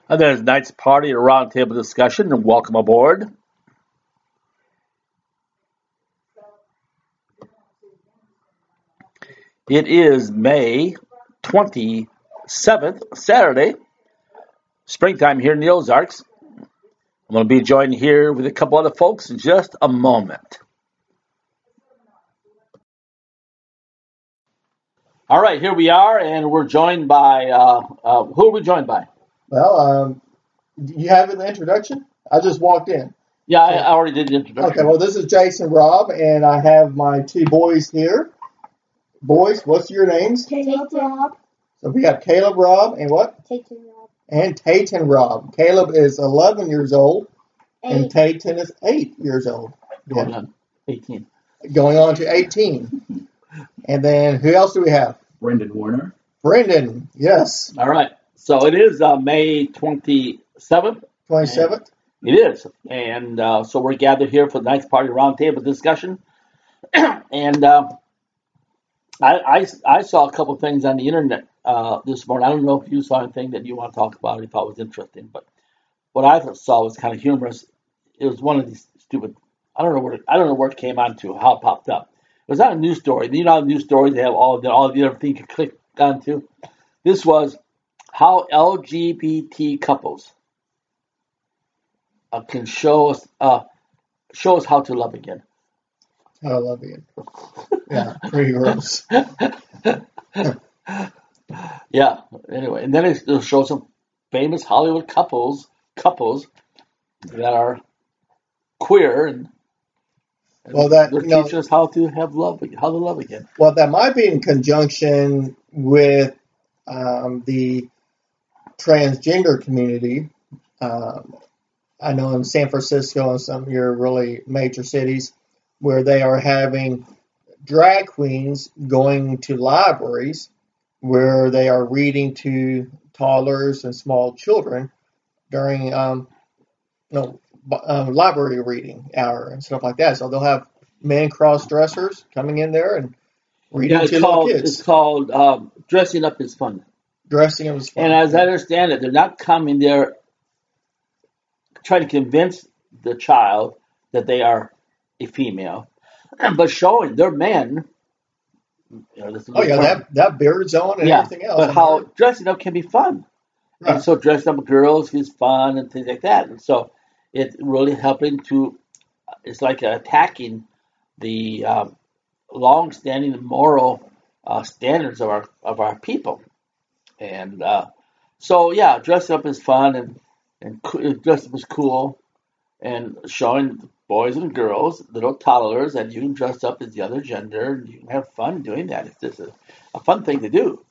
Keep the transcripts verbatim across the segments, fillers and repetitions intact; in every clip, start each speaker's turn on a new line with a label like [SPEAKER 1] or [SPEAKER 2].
[SPEAKER 1] And there's tonight's party, a roundtable discussion, and welcome aboard. It is May twenty-seventh, Saturday, springtime here in the Ozarks. I'm going to be joined here with a couple other folks in just a moment. All right, here we are, and we're joined by, uh, uh, who are we joined by?
[SPEAKER 2] Well, um, you have an introduction? I just walked in.
[SPEAKER 1] Yeah, I, I already did the introduction.
[SPEAKER 2] Okay, well, this is Jason Robb, and I have my two boys here. Boys, what's your names?
[SPEAKER 3] Caleb Robb.
[SPEAKER 2] So we have Caleb Robb and what?
[SPEAKER 3] Tayton Robb.
[SPEAKER 2] And Tayton Robb. Caleb is eleven years old, and
[SPEAKER 3] Eight.
[SPEAKER 2] Tayton is eight years old.
[SPEAKER 1] Going
[SPEAKER 2] Yeah.
[SPEAKER 1] on eighteen.
[SPEAKER 2] Going on to eighteen. And then who else do we have?
[SPEAKER 4] Brendan Warner.
[SPEAKER 2] Brendan, yes,
[SPEAKER 1] All right, so it is uh, May twenty-seventh.
[SPEAKER 2] twenty-seventh.
[SPEAKER 1] It is, and uh, so we're gathered here for the night's party roundtable discussion. and uh, I, I, I saw a couple things on the internet uh, this morning. I don't know if you saw anything that you want to talk about or you thought was interesting, but what I saw was kind of humorous. It was one of these stupid. I don't know where it, I don't know where it came onto, how it popped up. It was not a news story. You know, how news stories they have all the all the other things you can click onto. This was how L G B T couples uh, can show us uh, show us how to love again.
[SPEAKER 2] I love you. Yeah, pretty gross.
[SPEAKER 1] Yeah. Anyway, and then it it'll show some famous Hollywood couples couples that are queer and, and
[SPEAKER 2] Well, that,
[SPEAKER 1] they're
[SPEAKER 2] you know-
[SPEAKER 1] teaching us how to have love, how to love again.
[SPEAKER 2] Well, that might be in conjunction with um, the transgender community. Um, I know in San Francisco and some of your really major cities where they are having drag queens going to libraries where they are reading to toddlers and small children during um, you know, um, library reading hour and stuff like that. So they'll have men cross-dressers coming in there and reading
[SPEAKER 1] Yeah, it's
[SPEAKER 2] to little
[SPEAKER 1] called
[SPEAKER 2] kids.
[SPEAKER 1] it's called um, dressing up is fun.
[SPEAKER 2] Dressing them as fun.
[SPEAKER 1] And as I understand it, they're not coming there trying to convince the child that they are a female, but showing they're men. You know, this is
[SPEAKER 2] Oh yeah,
[SPEAKER 1] fun.
[SPEAKER 2] that that beard's on and
[SPEAKER 1] yeah,
[SPEAKER 2] everything else.
[SPEAKER 1] but how dressing up can be fun.
[SPEAKER 2] Right.
[SPEAKER 1] And so dressing up girls is fun and things like that. And so it's really helping to, it's like attacking the um, long-standing moral uh, standards of our of our people. And uh, so, yeah, dressing up is fun and, and co- dressing up is cool and showing boys and girls, little toddlers, that you can dress up as the other gender and you can have fun doing that. It's just a, a fun thing to do.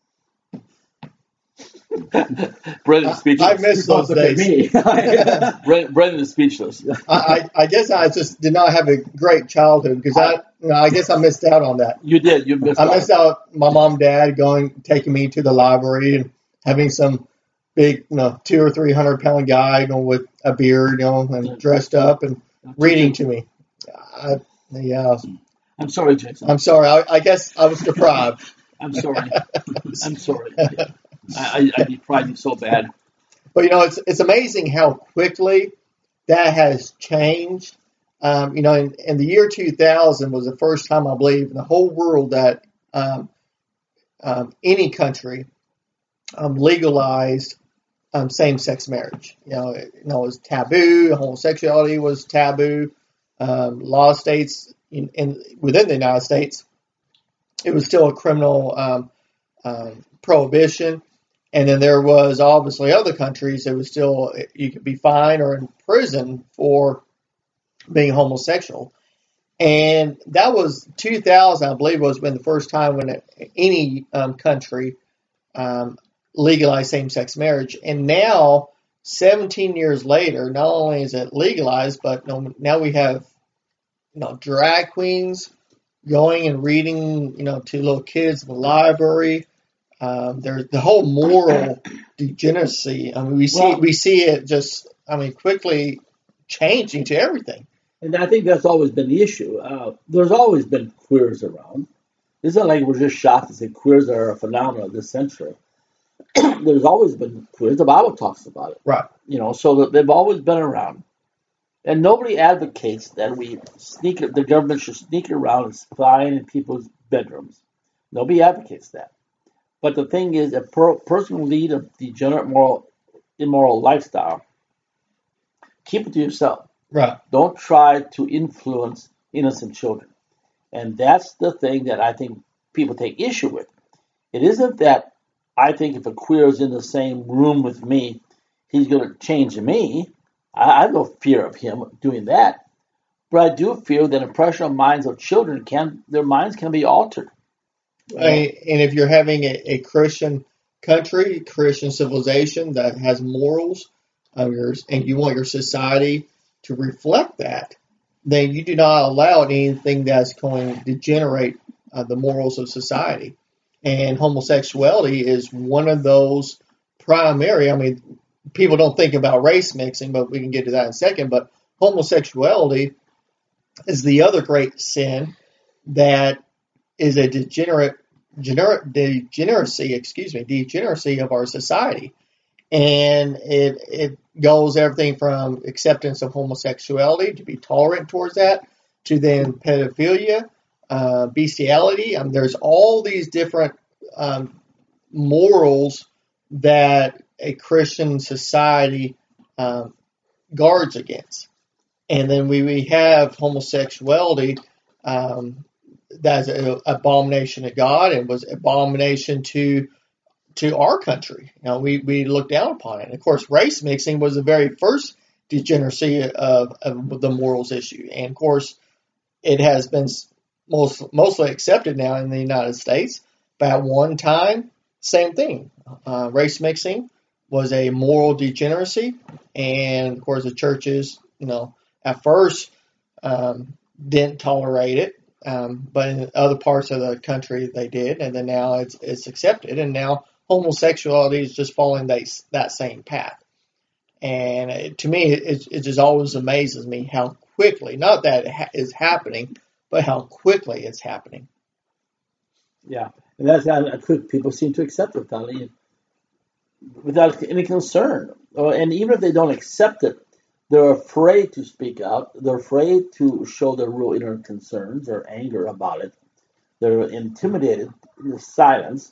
[SPEAKER 1] Brendan's speechless.
[SPEAKER 2] I miss those
[SPEAKER 4] Look at
[SPEAKER 2] days.
[SPEAKER 4] me.
[SPEAKER 1] Brendan, Brendan is speechless.
[SPEAKER 2] I, I, I guess I just did not have a great childhood because I, you know, I guess I missed out on that.
[SPEAKER 1] You did. You missed
[SPEAKER 2] I
[SPEAKER 1] out.
[SPEAKER 2] missed out my mom and dad going, taking me to the library and having some big, you know, two or three hundred pound guy, you know, with a beard, you know, and dressed up and reading to me. I, yeah,
[SPEAKER 1] I'm sorry, Jason.
[SPEAKER 2] I'm sorry. I, I guess I was deprived.
[SPEAKER 1] I'm sorry. I'm sorry. I, I, I deprived you so bad.
[SPEAKER 2] But you know, it's it's amazing how quickly that has changed. Um, you know, in, in the year two thousand was the first time I believe in the whole world that um, um, any country um, legalized um, same-sex marriage. You know, it, you know, it was taboo. Homosexuality was taboo. Um, a lot of states in, in within the United States, it was still a criminal um, um, prohibition. And then there was obviously other countries that was still, you could be fined or in prison for being homosexual. And that was two thousand, I believe, was been the first time when it, any um, country um, legalized same-sex marriage. And now, seventeen years later, not only is it legalized, but you know, now we have you know drag queens going and reading you know to little kids in the library. Um, there's the whole moral degeneracy. I mean, we see
[SPEAKER 1] Well-
[SPEAKER 2] we see it just, I mean, quickly changing to everything.
[SPEAKER 1] And I think that's always been the issue. Uh, there's always been queers around. It's not like we're just shocked to say queers are a phenomenon of this century. there's always been queers. The Bible talks about it.
[SPEAKER 2] Right.
[SPEAKER 1] You know, so that they've always been around. And nobody advocates that we sneak, the government should sneak around and spy in people's bedrooms. Nobody advocates that. But the thing is, a per, person who lead a degenerate, moral, immoral lifestyle, keep it to yourself.
[SPEAKER 2] Right.
[SPEAKER 1] Don't try to influence innocent children. And that's the thing that I think people take issue with. It isn't that I think if a queer is in the same room with me, he's going to change me. I, I have no fear of him doing that. But I do fear that impressionable minds of children can, their minds can be altered.
[SPEAKER 2] And if you're having a, a Christian country, Christian civilization that has morals, uh, yours, and you want your society to reflect that, then you do not allow anything that's going to degenerate uh, the morals of society. And homosexuality is one of those primary, I mean, people don't think about race mixing, but we can get to that in a second. But homosexuality is the other great sin that is a degenerate, degenerate degeneracy, excuse me, degeneracy of our society. And it it goes everything from acceptance of homosexuality, to be tolerant towards that, to then pedophilia, uh, bestiality. Um, there's all these different um, morals that a Christian society um, guards against. And then we, we have homosexuality um, that's an abomination to God and was abomination to to our country. You know, we, we look down upon it. And of course, race mixing was the very first degeneracy of, of the morals issue. And of course, it has been most, mostly accepted now in the United States. But at one time, same thing. Uh, race mixing was a moral degeneracy. And of course, the churches, you know, at first um, didn't tolerate it. Um, but in other parts of the country, they did. And then now it's, it's accepted. And now homosexuality is just following that, that same path. And it, to me, it, it just always amazes me how quickly, not that it ha- is happening, but how quickly it's happening.
[SPEAKER 1] Yeah, and that's how quick people seem to accept it without any, without any concern. Uh, and even if they don't accept it, they're afraid to speak out. They're afraid to show their real inner concerns or anger about it. They're intimidated into silence.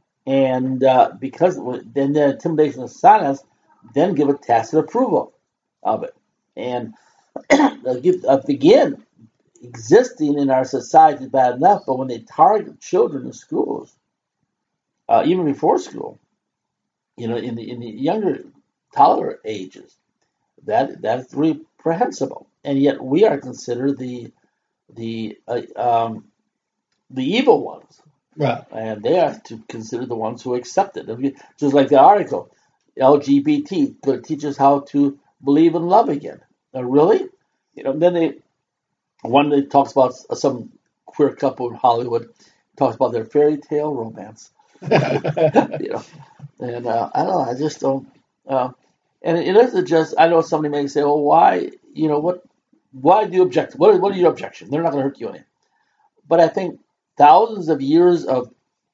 [SPEAKER 1] And uh, because then the intimidation of silence, then give a tacit approval of it. And give, uh, again, existing in our society is bad enough, but when they target children in schools, uh, even before school, you know, in the in the younger toddler ages, that that's reprehensible. And yet we are considered the the uh, um, the evil ones.
[SPEAKER 2] Right.
[SPEAKER 1] And they are to consider the ones who accept it. Just like the article, L G B T, to teach us how to believe and love again. Uh, really? You know, then they, one that talks about some queer couple in Hollywood, talks about their fairy tale romance. You know, and uh, I don't know, I just don't, uh, and it isn't just, I know somebody may say, well, why, you know, what, why do you object? What are, what are your objections? They're not going to hurt you any. But I think thousands of years of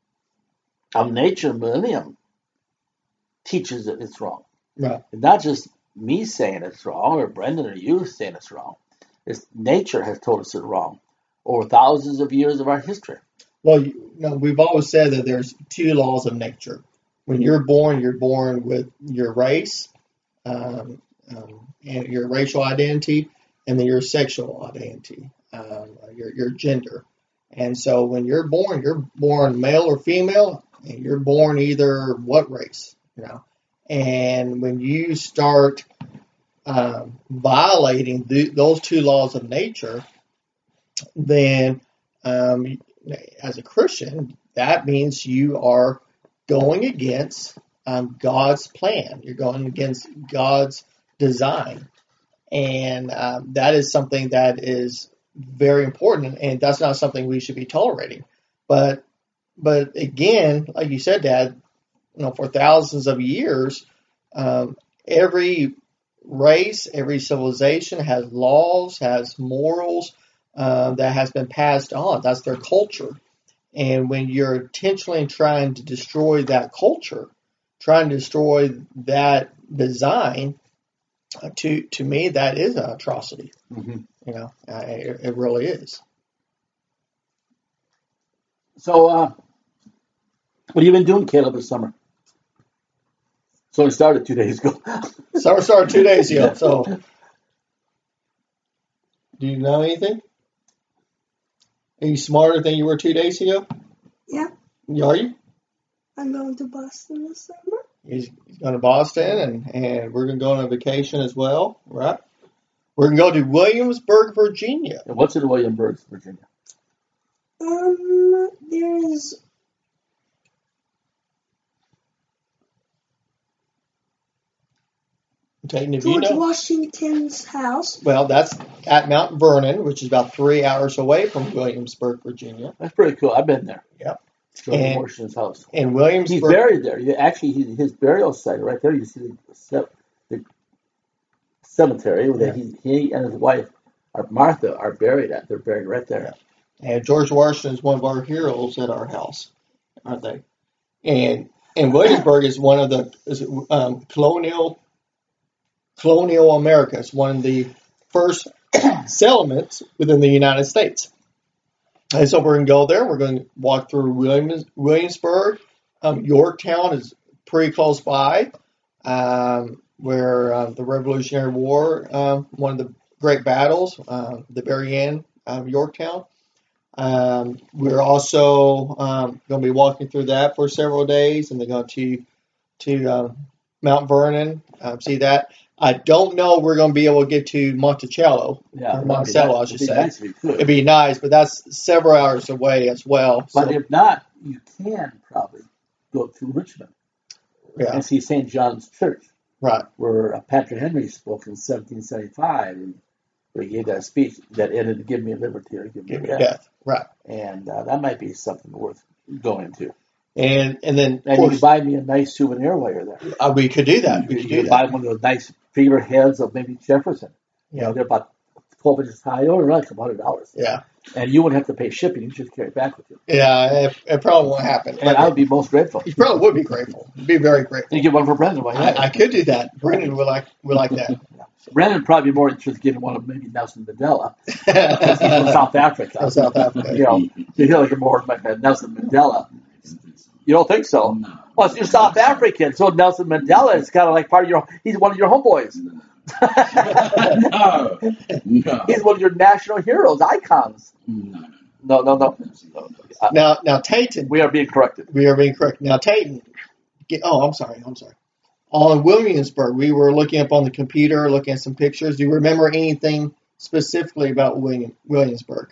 [SPEAKER 1] of nature, millennium, teaches that it's wrong.
[SPEAKER 2] Right.
[SPEAKER 1] It's not just me saying it's wrong, or Brendan or you saying it's wrong. It's nature has told us it's wrong over thousands of years of our history.
[SPEAKER 2] Well, you know, we've always said that there's two laws of nature. When you're born, you're born with your race, um, um, and your racial identity, and then your sexual identity, um, your your gender. And so when you're born, you're born male or female, and you're born either what race, you know. And when you start um, violating the, those two laws of nature, then um, as a Christian, that means you are going against um, God's plan. You're going against God's design. And um, that is something that is very important, and that's not something we should be tolerating. But but again, like you said, Dad, you know, for thousands of years, um, every race, every civilization has laws, has morals uh, that has been passed on. That's their culture. And when you're intentionally trying to destroy that culture, trying to destroy that design, uh, to to me, that is an atrocity.
[SPEAKER 1] Mm-hmm.
[SPEAKER 2] You know, uh, it, it really is.
[SPEAKER 1] So, uh, what have you been doing, Caleb, this summer? So it started two days ago.
[SPEAKER 2] Summer started two days ago.
[SPEAKER 1] Yeah.
[SPEAKER 2] So, do you know anything? Are you smarter than you were two days ago?
[SPEAKER 3] Yeah,
[SPEAKER 2] Are you?
[SPEAKER 3] I'm going to Boston this summer.
[SPEAKER 2] He's, he's going to Boston, and, and we're going to go on a vacation as well, right? We're going to go to Williamsburg, Virginia.
[SPEAKER 1] And what's in Williamsburg, Virginia?
[SPEAKER 3] Um, there's
[SPEAKER 2] Taking if you
[SPEAKER 3] George
[SPEAKER 2] know.
[SPEAKER 3] Washington's house.
[SPEAKER 2] Well, that's at Mount Vernon, which is about three hours away from Williamsburg, Virginia.
[SPEAKER 1] That's pretty cool. I've been there.
[SPEAKER 2] Yep.
[SPEAKER 1] George
[SPEAKER 2] And-
[SPEAKER 1] Washington's house.
[SPEAKER 2] In
[SPEAKER 1] He's
[SPEAKER 2] Williamsburg,
[SPEAKER 1] buried there. You- Actually, he, his burial site right there. You see the, ce- the cemetery where
[SPEAKER 2] Yeah.
[SPEAKER 1] he, he and his wife, are, Martha, are buried at. They're buried right there.
[SPEAKER 2] and George Washington is one of our heroes at our house, aren't they? And and Williamsburg is one of the is, um, colonial colonial America. It's one of the first settlements within the United States. And so we're going to go there. We're going to walk through Williams, Williamsburg. Um, Yorktown is pretty close by, um, where uh, the Revolutionary War, um, one of the great battles, uh, the very end of Yorktown. Um, we're also um, going to be walking through that for several days, and they're going to to uh, Mount Vernon, um, see that. I don't know we're going to be able to get to Monticello,
[SPEAKER 1] Yeah.
[SPEAKER 2] or Monticello, I should
[SPEAKER 1] It'd be
[SPEAKER 2] say.
[SPEAKER 1] nice if you could.
[SPEAKER 2] It'd be nice, but that's several hours away as well.
[SPEAKER 1] But
[SPEAKER 2] So,
[SPEAKER 1] if not, you can probably go to Richmond
[SPEAKER 2] yeah,
[SPEAKER 1] and see Saint John's Church,
[SPEAKER 2] right.
[SPEAKER 1] where uh, Patrick Henry spoke in seventeen seventy-five, and where he gave that speech that ended, "Give me liberty or give me
[SPEAKER 2] Give me
[SPEAKER 1] death."
[SPEAKER 2] death, right.
[SPEAKER 1] And uh, that might be something worth going to.
[SPEAKER 2] And and then, of
[SPEAKER 1] And you
[SPEAKER 2] course,
[SPEAKER 1] can buy me a nice souvenir while you're there.
[SPEAKER 2] uh, we could do that. We
[SPEAKER 1] You
[SPEAKER 2] could
[SPEAKER 1] can
[SPEAKER 2] do
[SPEAKER 1] buy
[SPEAKER 2] that.
[SPEAKER 1] one of those nice figureheads of maybe Jefferson. You know,
[SPEAKER 2] Yeah.
[SPEAKER 1] they're about twelve inches high. They only run like a hundred dollars.
[SPEAKER 2] Yeah,
[SPEAKER 1] And you wouldn't have to pay shipping. You just carry it back with you.
[SPEAKER 2] yeah. It, it probably won't happen.
[SPEAKER 1] And I would be most grateful.
[SPEAKER 2] You probably would be grateful. Be very grateful.
[SPEAKER 1] You get one for Brendan while you're
[SPEAKER 2] I,
[SPEAKER 1] there.
[SPEAKER 2] I could do that. Brendan would like would like that.
[SPEAKER 1] Brendan would probably be more interested in getting one of maybe Nelson Mandela. Because he's from South Africa.
[SPEAKER 2] From South Africa.
[SPEAKER 1] You know, you feel like you're more like a Nelson Mandela. You don't think so? Well, you're South African, so Nelson Mandela is kind of like part of your. He's one of your homeboys.
[SPEAKER 4] No, no,
[SPEAKER 1] He's one of your national heroes, icons.
[SPEAKER 4] no.
[SPEAKER 1] No, no, no. no. Uh,
[SPEAKER 2] Now, now Tayton,
[SPEAKER 1] we are being corrected.
[SPEAKER 2] we are being correct. Now Tayton, get, oh, I'm sorry, I'm sorry. On Williamsburg, we were looking up on the computer, looking at some pictures. Do you remember anything specifically about William Williamsburg?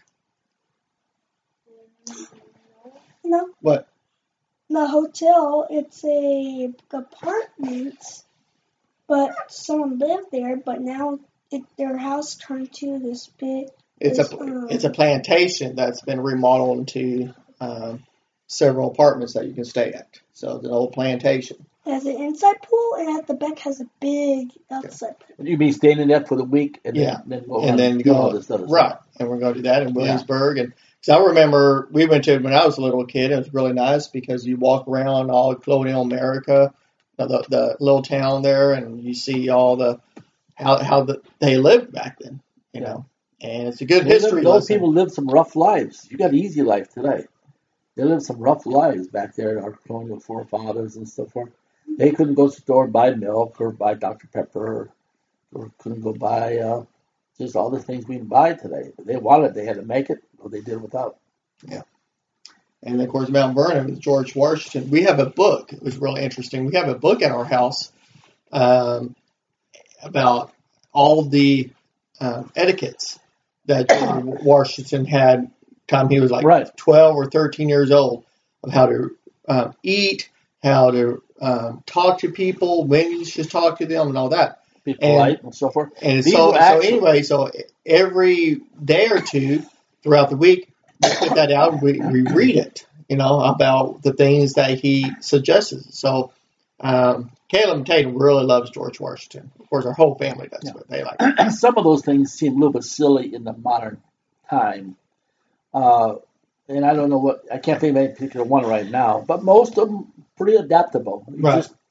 [SPEAKER 3] No,
[SPEAKER 2] What?
[SPEAKER 3] the hotel. It's a apartment, but someone lived there. But now it, their house turned to this big.
[SPEAKER 2] It's
[SPEAKER 3] this,
[SPEAKER 2] a
[SPEAKER 3] um,
[SPEAKER 2] it's a plantation that's been remodeled into um, several apartments that you can stay at. So it's an old plantation.
[SPEAKER 3] It has an inside pool, and at the back has a big outside pool.
[SPEAKER 1] You mean staying in there for the week and
[SPEAKER 2] Yeah.
[SPEAKER 1] then, then go
[SPEAKER 2] and
[SPEAKER 1] around
[SPEAKER 2] then
[SPEAKER 1] do
[SPEAKER 2] go
[SPEAKER 1] all this other
[SPEAKER 2] right,
[SPEAKER 1] stuff.
[SPEAKER 2] and we're going to do that in Williamsburg. And because I remember we went to it when I was a little kid. It was really nice because you walk around all colonial America, the, the little town there, and you see all the how how the, they lived back then. You
[SPEAKER 1] Yeah.
[SPEAKER 2] know, and it's a good
[SPEAKER 1] Those
[SPEAKER 2] history
[SPEAKER 1] those
[SPEAKER 2] lesson.
[SPEAKER 1] people lived some rough lives. You got an easy life today. They lived some rough lives back there, our colonial forefathers and so forth. They couldn't go to the store and buy milk or buy Doctor Pepper or, or couldn't go buy uh, just all the things we can buy today. If they wanted, they had to make it, or they did without.
[SPEAKER 2] And of course, Mount Vernon with George Washington. We have a book. It was really interesting. We have a book at our house um, about all the um, etiquettes that George Washington had time he was like
[SPEAKER 1] Right.
[SPEAKER 2] twelve or thirteen years old, of how to um, eat, how to um, talk to people, when you should talk to them, and all that.
[SPEAKER 1] Be
[SPEAKER 2] And-
[SPEAKER 1] polite and so forth.
[SPEAKER 2] And
[SPEAKER 1] These
[SPEAKER 2] so,
[SPEAKER 1] were
[SPEAKER 2] so
[SPEAKER 1] actually-
[SPEAKER 2] anyway, so every day or two throughout the week, we put that out and we, we read it, you know, about the things that he suggests. So, um, Caleb Tatum really loves George Washington. Of course, our whole family does,
[SPEAKER 1] Yeah.
[SPEAKER 2] but they like it.
[SPEAKER 1] Some of those things seem a little bit silly in the modern time. Uh, and I don't know what, I can't think of any particular one right now, but most of them pretty adaptable. You
[SPEAKER 2] Right.
[SPEAKER 1] just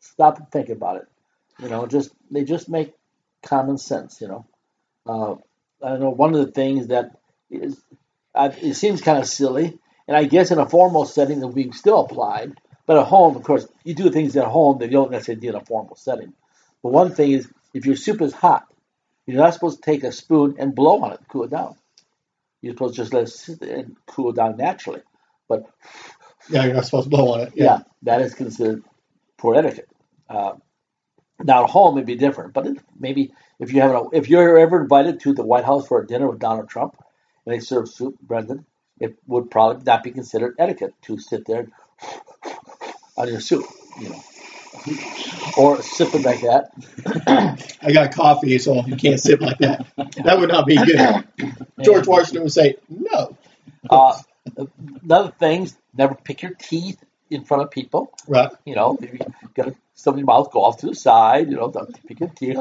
[SPEAKER 1] stop and think about it. You know, just they just make common sense. You know, uh, I don't know. One of the things that is uh, it seems kind of silly, and I guess in a formal setting that we still applied, but at home, of course, you do things at home that you don't necessarily do in a formal setting. But one thing is, if your soup is hot, you're not supposed to take a spoon and blow on it to cool it down. You're supposed to just let it sit there and cool it down naturally. But
[SPEAKER 2] Yeah, you're not supposed to blow on it.
[SPEAKER 1] yeah,
[SPEAKER 2] Yeah.
[SPEAKER 1] that is considered poor etiquette. Uh, now at home it'd be different, but it, maybe if you have a, if you're ever invited to the White House for a dinner with Donald Trump and they serve soup, Brendan, it would probably not be considered etiquette to sit there on your soup, you know, or sipping like that.
[SPEAKER 2] I got coffee, so you can't sip like that. That would not be good. George Washington would say, no.
[SPEAKER 1] Uh, another thing, never pick your teeth in front of people.
[SPEAKER 2] Right.
[SPEAKER 1] You know, maybe get somebody's mouth go off to the side. You know, don't pick your teeth.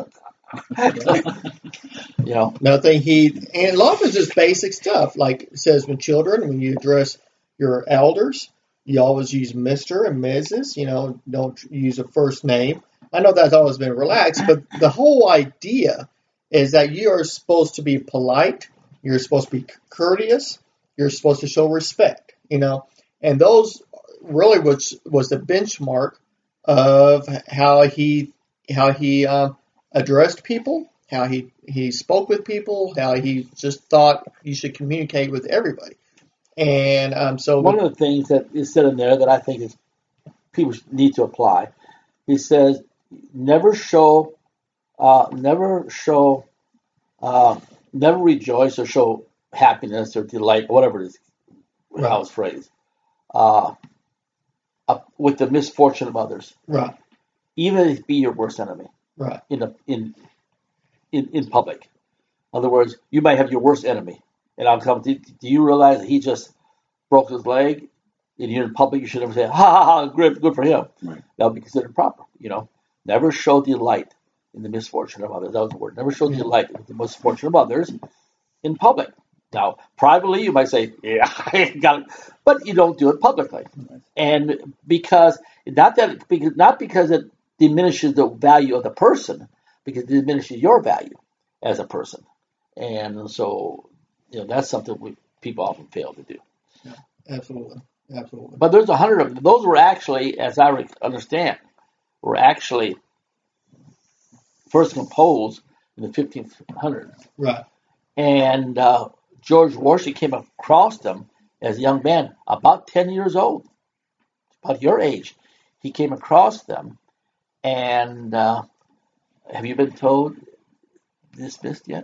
[SPEAKER 1] You know,
[SPEAKER 2] Another thing he, and a lot of it's just basic stuff. Like it says with children, when you address your elders, you always use Mister and Missus You know, don't use a first name. I know that's always been relaxed, but the whole idea is that you are supposed to be polite. You're supposed to be courteous. You're supposed to show respect, you know. And those really was was the benchmark of how he how he um, addressed people, how he, he spoke with people, how he just thought you should communicate with everybody. And um, so
[SPEAKER 1] one of the things that is said in there that I think is people need to apply. He says, never show, uh, never show, uh, never rejoice or show happiness or delight, whatever it is,
[SPEAKER 2] Right.
[SPEAKER 1] how it's phrased, uh, uh, with the misfortune of others,
[SPEAKER 2] right,
[SPEAKER 1] even if it be your worst enemy
[SPEAKER 2] right,
[SPEAKER 1] in a, in, in in public. In other words, you might have your worst enemy, and I'll come. Do, do you realize that he just broke his leg? And you're in public, you should never say, "Ha ha ha, good, good for him."
[SPEAKER 4] Right.
[SPEAKER 1] That would be considered proper. You know, never show delight in the misfortune of others. That was the word. Never show
[SPEAKER 2] Yeah.
[SPEAKER 1] delight in the misfortune of others in public. Now, privately, you might say, "Yeah, I got it," but you don't do it publicly, and because not that because not because it diminishes the value of the person, because it diminishes your value as a person, and so you know that's something we, people often fail to do.
[SPEAKER 2] absolutely, absolutely.
[SPEAKER 1] But there's a hundred of them. Those were actually, as I re- understand, were actually first composed in the fifteen hundreds.
[SPEAKER 2] Right,
[SPEAKER 1] And uh, George Washington came across them as a young man, about ten years old, about your age. He came across them, and uh, have you been told dismissed yet?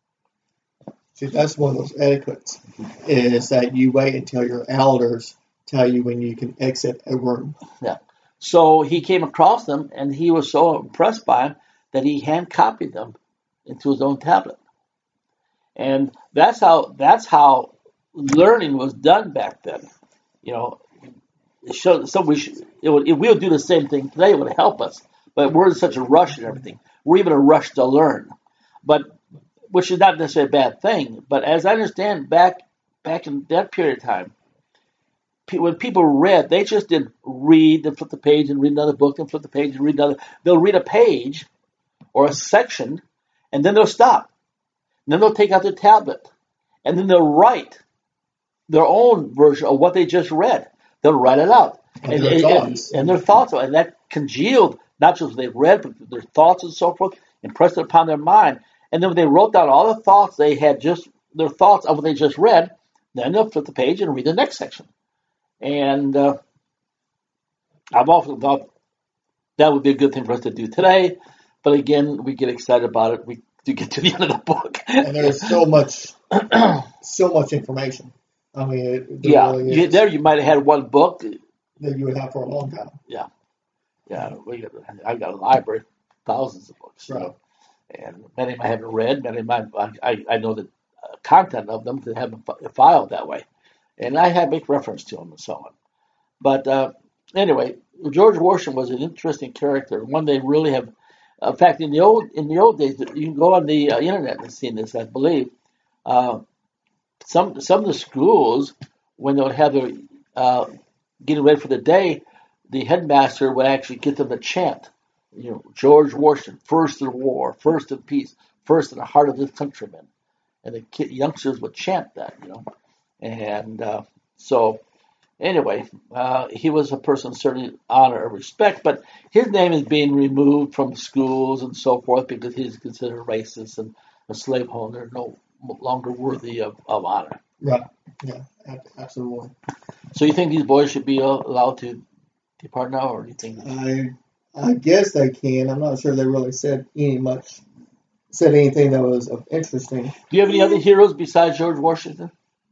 [SPEAKER 2] see, that's one of those etiquettes, is that you wait until your elders tell you when you can exit a room.
[SPEAKER 1] Yeah. So he came across them, and he was so impressed by them that he hand copied them into his own tablet. And that's how that's how learning was done back then. You know, it showed, so we should, it would, if we would do the same thing today, it would help us. But we're in such a rush and everything. We're even in a rush to learn, but which is not necessarily a bad thing. But as I understand, back back in that period of time, pe- when people read, they just didn't read and flip the page and read another book and flip the page and read another. They'll read a page or a section, and then they'll stop. And then they'll take out their tablet, and then they'll write their own version of what they just read. They'll write it out.
[SPEAKER 2] And
[SPEAKER 1] And,
[SPEAKER 2] their
[SPEAKER 1] and,
[SPEAKER 2] thoughts.
[SPEAKER 1] and their thoughts. And that congealed not just what they read, but their thoughts and so forth, impressed it upon their mind. And then when they wrote down all the thoughts they had just, their thoughts of what they just read, then they'll flip the page and read the next section. And uh, I've often thought that would be a good thing for us to do today. But again, we get excited about it. We do get to the end of the book.
[SPEAKER 2] And there's so much, so much information. I mean, it, there
[SPEAKER 1] Yeah,
[SPEAKER 2] really
[SPEAKER 1] you,
[SPEAKER 2] is,
[SPEAKER 1] there you might have had one book.
[SPEAKER 2] that you would have for a long time.
[SPEAKER 1] Yeah, yeah. We got, I've got a library, thousands of books, you
[SPEAKER 2] Right.
[SPEAKER 1] know, and many of them I haven't read. Many of them I, I, I know the uh, content of them to have them fi- filed that way, and I have make reference to them and so on. But uh, anyway, George Washington was an interesting character, one they really have. In fact, in the old in the old days, you can go on the uh, internet and see this. I believe uh, some some of the schools when they would have their uh, getting ready for the day, the headmaster would actually get them to chant, you know, George Washington, first in war, first in peace, first in the heart of his countrymen. And the kid, youngsters would chant that, you know. And uh, so, anyway, uh, he was a person certainly honor and respect, but his name is being removed from schools and so forth because he's considered racist and a slaveholder, no longer worthy of, of honor.
[SPEAKER 2] Right. Yeah, absolutely.
[SPEAKER 1] So you think these boys should be allowed to depart now, or do you think?
[SPEAKER 2] I I guess they can. I'm not sure they really said any much, said anything that was of interesting.
[SPEAKER 1] Do you have any other heroes besides George Washington?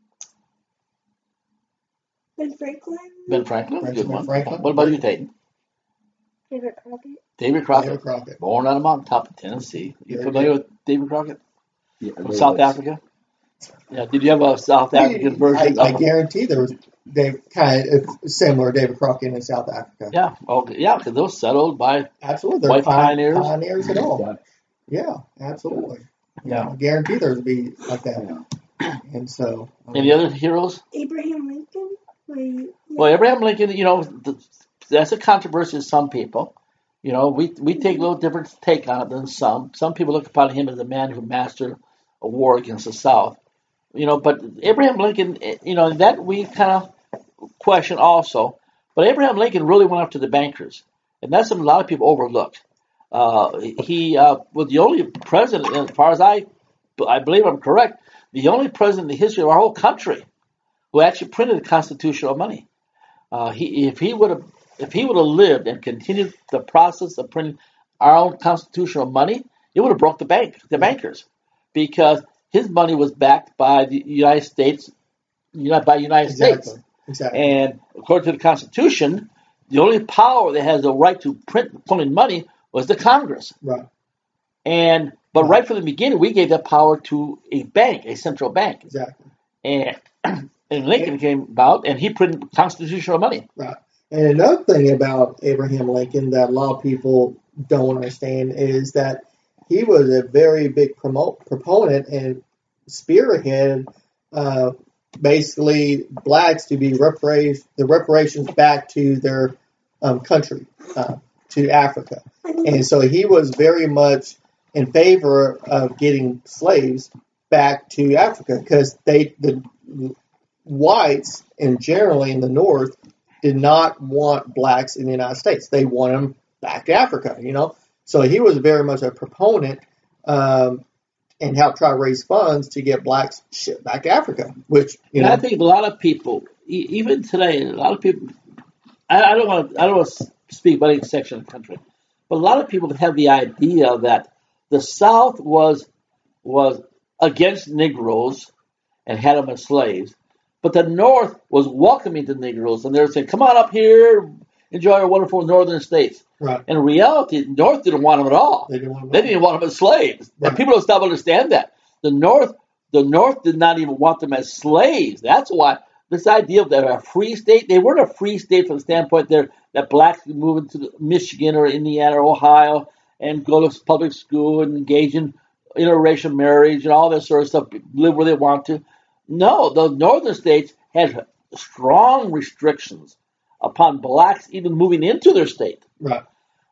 [SPEAKER 3] Ben Franklin.
[SPEAKER 1] Ben Franklin,
[SPEAKER 2] Benjamin
[SPEAKER 1] good one.
[SPEAKER 2] Franklin.
[SPEAKER 1] What about you, Tate?
[SPEAKER 3] David Crockett.
[SPEAKER 1] David Crockett.
[SPEAKER 2] David Crockett.
[SPEAKER 1] Born on a mountaintop in Tennessee. You
[SPEAKER 2] Very
[SPEAKER 1] familiar
[SPEAKER 2] good.
[SPEAKER 1] with David Crockett?
[SPEAKER 4] Yeah,
[SPEAKER 1] From
[SPEAKER 4] there
[SPEAKER 1] South
[SPEAKER 4] was.
[SPEAKER 1] Africa? Yeah. Did you have a South African version?
[SPEAKER 2] I, I
[SPEAKER 1] of
[SPEAKER 2] guarantee there was Dave, kind of similar David Crockett in South Africa.
[SPEAKER 1] Yeah. Okay. Yeah, because those settled by.
[SPEAKER 2] Absolutely. They're
[SPEAKER 1] White
[SPEAKER 2] pioneers.
[SPEAKER 1] pioneers.
[SPEAKER 2] Pioneers at all.
[SPEAKER 4] Dutch.
[SPEAKER 2] Yeah, absolutely.
[SPEAKER 1] Yeah.
[SPEAKER 2] I guarantee there's be like that.
[SPEAKER 4] Yeah.
[SPEAKER 2] And so. um,
[SPEAKER 1] Any other heroes?
[SPEAKER 3] Abraham Lincoln. Like,
[SPEAKER 1] Well, Abraham Lincoln, you know, the, that's a controversy to some people. You know, we we take a little different take on it than some. Some people look upon him as a man who mastered a war against the South. You know, but Abraham Lincoln, you know, that we kind of question also. But Abraham Lincoln really went after the bankers, and that's something a lot of people overlook. Uh, he uh, was the only president, as far as I, I believe I'm correct, the only president in the history of our whole country who actually printed constitutional money. Uh, he, if he would have, if he would have lived and continued the process of printing our own constitutional money, it would have broke the bank, the bankers, because his money was backed by the United States, by United
[SPEAKER 2] Exactly.
[SPEAKER 1] States,
[SPEAKER 2] Exactly.
[SPEAKER 1] and according to the Constitution, the only power that has the right to print printing money was the Congress.
[SPEAKER 2] Right.
[SPEAKER 1] And but right from the beginning, we gave that power to a bank, a central bank,
[SPEAKER 2] Exactly.
[SPEAKER 1] and and Lincoln came about, and he printed constitutional money.
[SPEAKER 2] Right. And another thing about Abraham Lincoln that a lot of people don't understand is that he was a very big promote, proponent and spearhead uh, basically blacks to be reparations, the reparations back to their um, country, uh, to Africa. And so he was very much in favor of getting slaves back to Africa because they the whites and generally in the North did not want blacks in the United States. They want them back to Africa, you know. So he was very much a proponent um, and helped try to raise funds to get blacks shipped back to Africa, which, you
[SPEAKER 1] And
[SPEAKER 2] know.
[SPEAKER 1] I think a lot of people, e- even today, a lot of people. I, I don't want to. I don't want to speak about any section of the country, but a lot of people have the idea that the South was was against Negroes and had them as slaves, but the North was welcoming the Negroes, and they were saying, "Come on up here, enjoy our wonderful northern states."
[SPEAKER 2] Right.
[SPEAKER 1] In reality, the North didn't want them at all.
[SPEAKER 2] They didn't want
[SPEAKER 1] They didn't want them as slaves.
[SPEAKER 2] Right.
[SPEAKER 1] And people don't stop to understand that. The North, the North did not even want them as slaves. That's why this idea of they're a free state, they weren't a free state from the standpoint there that blacks could move into Michigan or Indiana or Ohio and go to public school and engage in interracial marriage and all that sort of stuff, live where they want to. No, the northern states had strong restrictions upon blacks even moving into their state.
[SPEAKER 2] Right.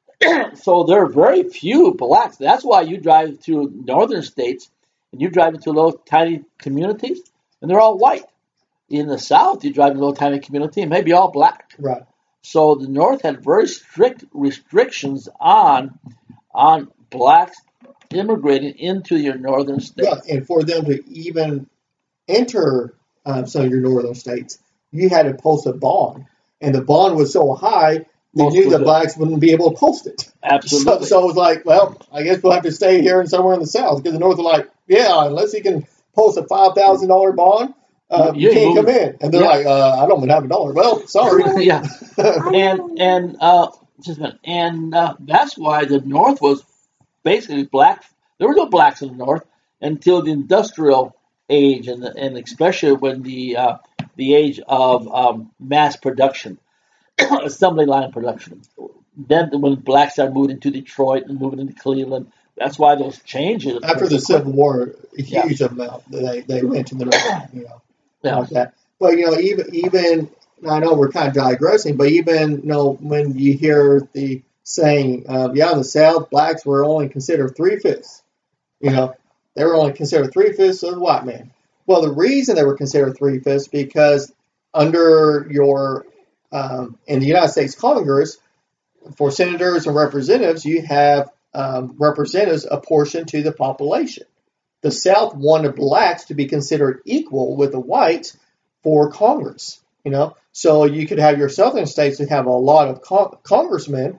[SPEAKER 1] So there are very few blacks. That's why you drive through northern states and you drive into little tiny communities and they're all white. In the South, you drive into a little tiny community and maybe all black.
[SPEAKER 2] Right.
[SPEAKER 1] So the North had very strict restrictions on on blacks immigrating into your northern states.
[SPEAKER 2] Yeah, and for them to even enter um, some of your northern states, you had to post a bond, and the bond was so high, they
[SPEAKER 1] Most
[SPEAKER 2] knew
[SPEAKER 1] of
[SPEAKER 2] the
[SPEAKER 1] it.
[SPEAKER 2] blacks wouldn't be able to post it.
[SPEAKER 1] Absolutely.
[SPEAKER 2] So, so it was like, well, I guess we'll have to stay here and somewhere in the South because the North are like, yeah, unless you can post a five thousand dollar bond, uh,
[SPEAKER 1] You
[SPEAKER 2] you can't
[SPEAKER 1] ain't
[SPEAKER 2] come
[SPEAKER 1] moving.
[SPEAKER 2] in. And they're
[SPEAKER 1] Yeah.
[SPEAKER 2] like, uh, I don't even have a dollar. Well, sorry.
[SPEAKER 1] yeah. And and uh, just a minute. And uh, that's why the North was basically black. There were no blacks in the North until the industrial age, and and especially when the uh, the age of um, mass production, assembly line production. Then when blacks started moving to Detroit and moving into Cleveland, that's why those changes.
[SPEAKER 2] After the Civil War, a
[SPEAKER 1] Yeah.
[SPEAKER 2] huge amount they they went to the North, you know.
[SPEAKER 1] Yeah.
[SPEAKER 2] Like that. But you know, even even I know we're kind of digressing, but even you know when you hear the saying, uh, yeah, in the South, blacks were only considered three fifths. You know, they were only considered three fifths of the white man. Well, the reason they were considered three fifths because under your um, in the United States Congress, for senators and representatives, you have um, representatives apportioned to the population. The South wanted blacks to be considered equal with the whites for Congress. You know, so you could have your southern states that have a lot of con- congressmen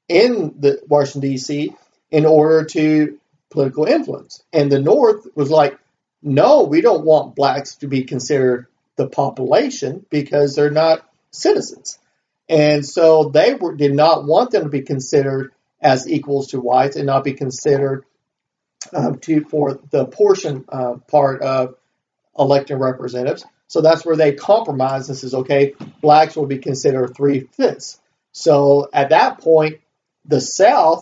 [SPEAKER 2] in the Washington D C in order to political influence, and the North was like, no, we don't want blacks to be considered the population because they're not citizens, and so they were, did not want them to be considered as equals to whites and not be considered um, to for the portion uh, part of elected representatives. So that's where they compromised and says, okay, blacks will be considered three-fifths. So at that point, the South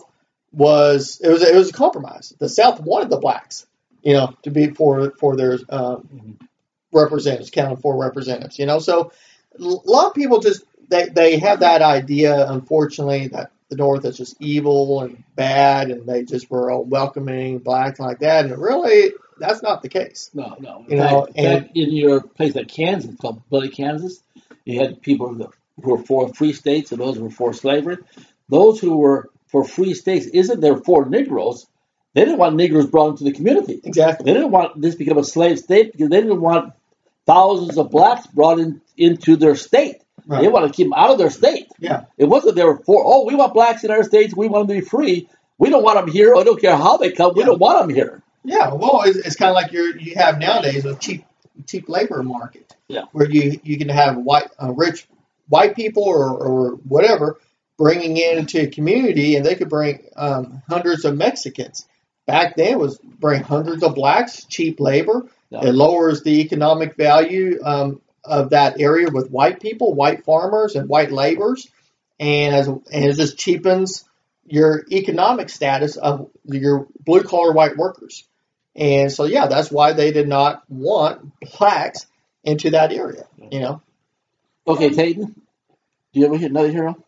[SPEAKER 2] was it was it was a compromise. The South wanted the blacks, you know, to be for for their um, representatives, counted for representatives, you know. So a lot of people just they they have that idea, unfortunately, that the North is just evil and bad, and they just were all welcoming blacks like that, and really. That's not the case.
[SPEAKER 1] No, no.
[SPEAKER 2] You
[SPEAKER 1] In
[SPEAKER 2] know,
[SPEAKER 1] fact,
[SPEAKER 2] and
[SPEAKER 1] back in your place like Kansas, called Billy, Kansas, you had people who were for free states and those who were for slavery. Those who were for free states isn't there for Negroes. They didn't want Negroes brought into the community.
[SPEAKER 2] exactly.
[SPEAKER 1] They didn't want this to become a slave state because they didn't want thousands of blacks brought in, into their state.
[SPEAKER 2] Right.
[SPEAKER 1] They wanted to keep them out of their state.
[SPEAKER 2] Yeah.
[SPEAKER 1] It wasn't they were for, oh, we want blacks in our states. We want them to be free. We don't want them here. I don't care how they come. We
[SPEAKER 2] Yeah.
[SPEAKER 1] don't want them here.
[SPEAKER 2] Yeah, well, it's, it's kind of like you you have nowadays a cheap cheap labor market,
[SPEAKER 1] Yeah.
[SPEAKER 2] where you, you can have white uh, rich white people or, or whatever bringing in into a community, and they could bring um, hundreds of Mexicans. Back then, it was bring hundreds of blacks, cheap labor.
[SPEAKER 1] Yeah.
[SPEAKER 2] It lowers the economic value um, of that area with white people, white farmers, and white laborers, and as and it just cheapens your economic status of your blue collar white workers. And so, yeah, that's why they did not want blacks into that area, you know.
[SPEAKER 1] Okay, Tayton, do you ever hear another hero?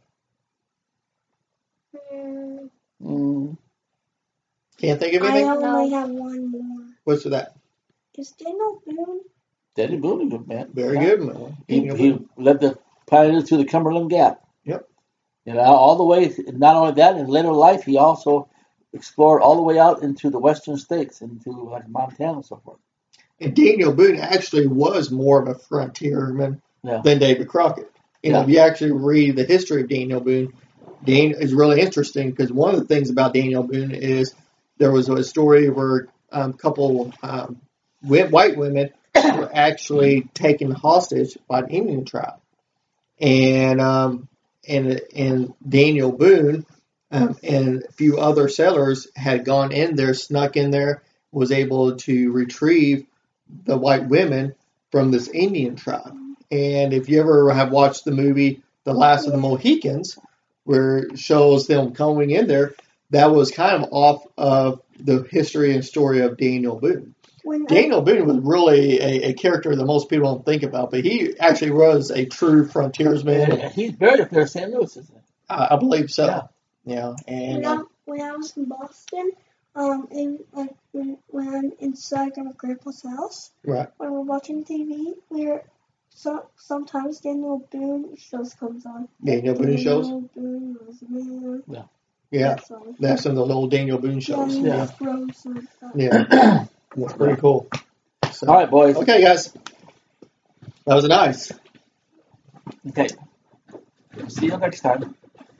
[SPEAKER 3] Mm,
[SPEAKER 1] Mm,
[SPEAKER 2] Can't think of
[SPEAKER 3] I
[SPEAKER 2] anything?
[SPEAKER 3] only have one more.
[SPEAKER 2] What's that?
[SPEAKER 3] Is Daniel Boone?
[SPEAKER 1] Danny Boone, a good man.
[SPEAKER 2] Very
[SPEAKER 1] Yeah.
[SPEAKER 2] good, man.
[SPEAKER 1] He,
[SPEAKER 2] Daniel
[SPEAKER 1] he
[SPEAKER 2] Boone.
[SPEAKER 1] led the pioneers through the Cumberland Gap.
[SPEAKER 2] Yep.
[SPEAKER 1] You know, all the way. Not only that, in later life, he also explored all the way out into the western states, into like Montana and so forth.
[SPEAKER 2] And Daniel Boone actually was more of a frontierman
[SPEAKER 1] Yeah.
[SPEAKER 2] than David Crockett. You know,
[SPEAKER 1] Yeah.
[SPEAKER 2] if you actually read the history of Daniel Boone, Dan is really interesting because one of the things about Daniel Boone is there was a story where um, a couple um, white women were actually taken hostage by an Indian tribe, and um, and and Daniel Boone um, and a few other settlers had gone in there, snuck in there, was able to retrieve the white women from this Indian tribe. And if you ever have watched the movie The Last of the Mohicans, where it shows them coming in there, that was kind of off of the history and story of Daniel Boone.
[SPEAKER 3] When
[SPEAKER 2] Daniel Boone was really a, a character that most people don't think about, but he actually was a true frontiersman.
[SPEAKER 1] And he's buried up there in Saint Louis, isn't he?
[SPEAKER 2] I, I believe so.
[SPEAKER 1] Yeah.
[SPEAKER 2] Yeah, and
[SPEAKER 3] when I
[SPEAKER 2] uh,
[SPEAKER 3] when I was in Boston, um, and like when, when I'm inside of my grandpa's house,
[SPEAKER 2] right.
[SPEAKER 3] when we're watching T V, we're so sometimes Daniel Boone shows comes on.
[SPEAKER 2] Daniel Boone shows.
[SPEAKER 3] Daniel Boone was a man.
[SPEAKER 1] Yeah.
[SPEAKER 2] Yeah,
[SPEAKER 3] That song.
[SPEAKER 2] that's in the little Daniel Boone shows.
[SPEAKER 3] Yeah,
[SPEAKER 2] Yeah,
[SPEAKER 3] he throws and stuff.
[SPEAKER 2] yeah, that's pretty cool. So,
[SPEAKER 1] All right, boys.
[SPEAKER 2] okay, guys, that was nice.
[SPEAKER 1] Okay. See you next time.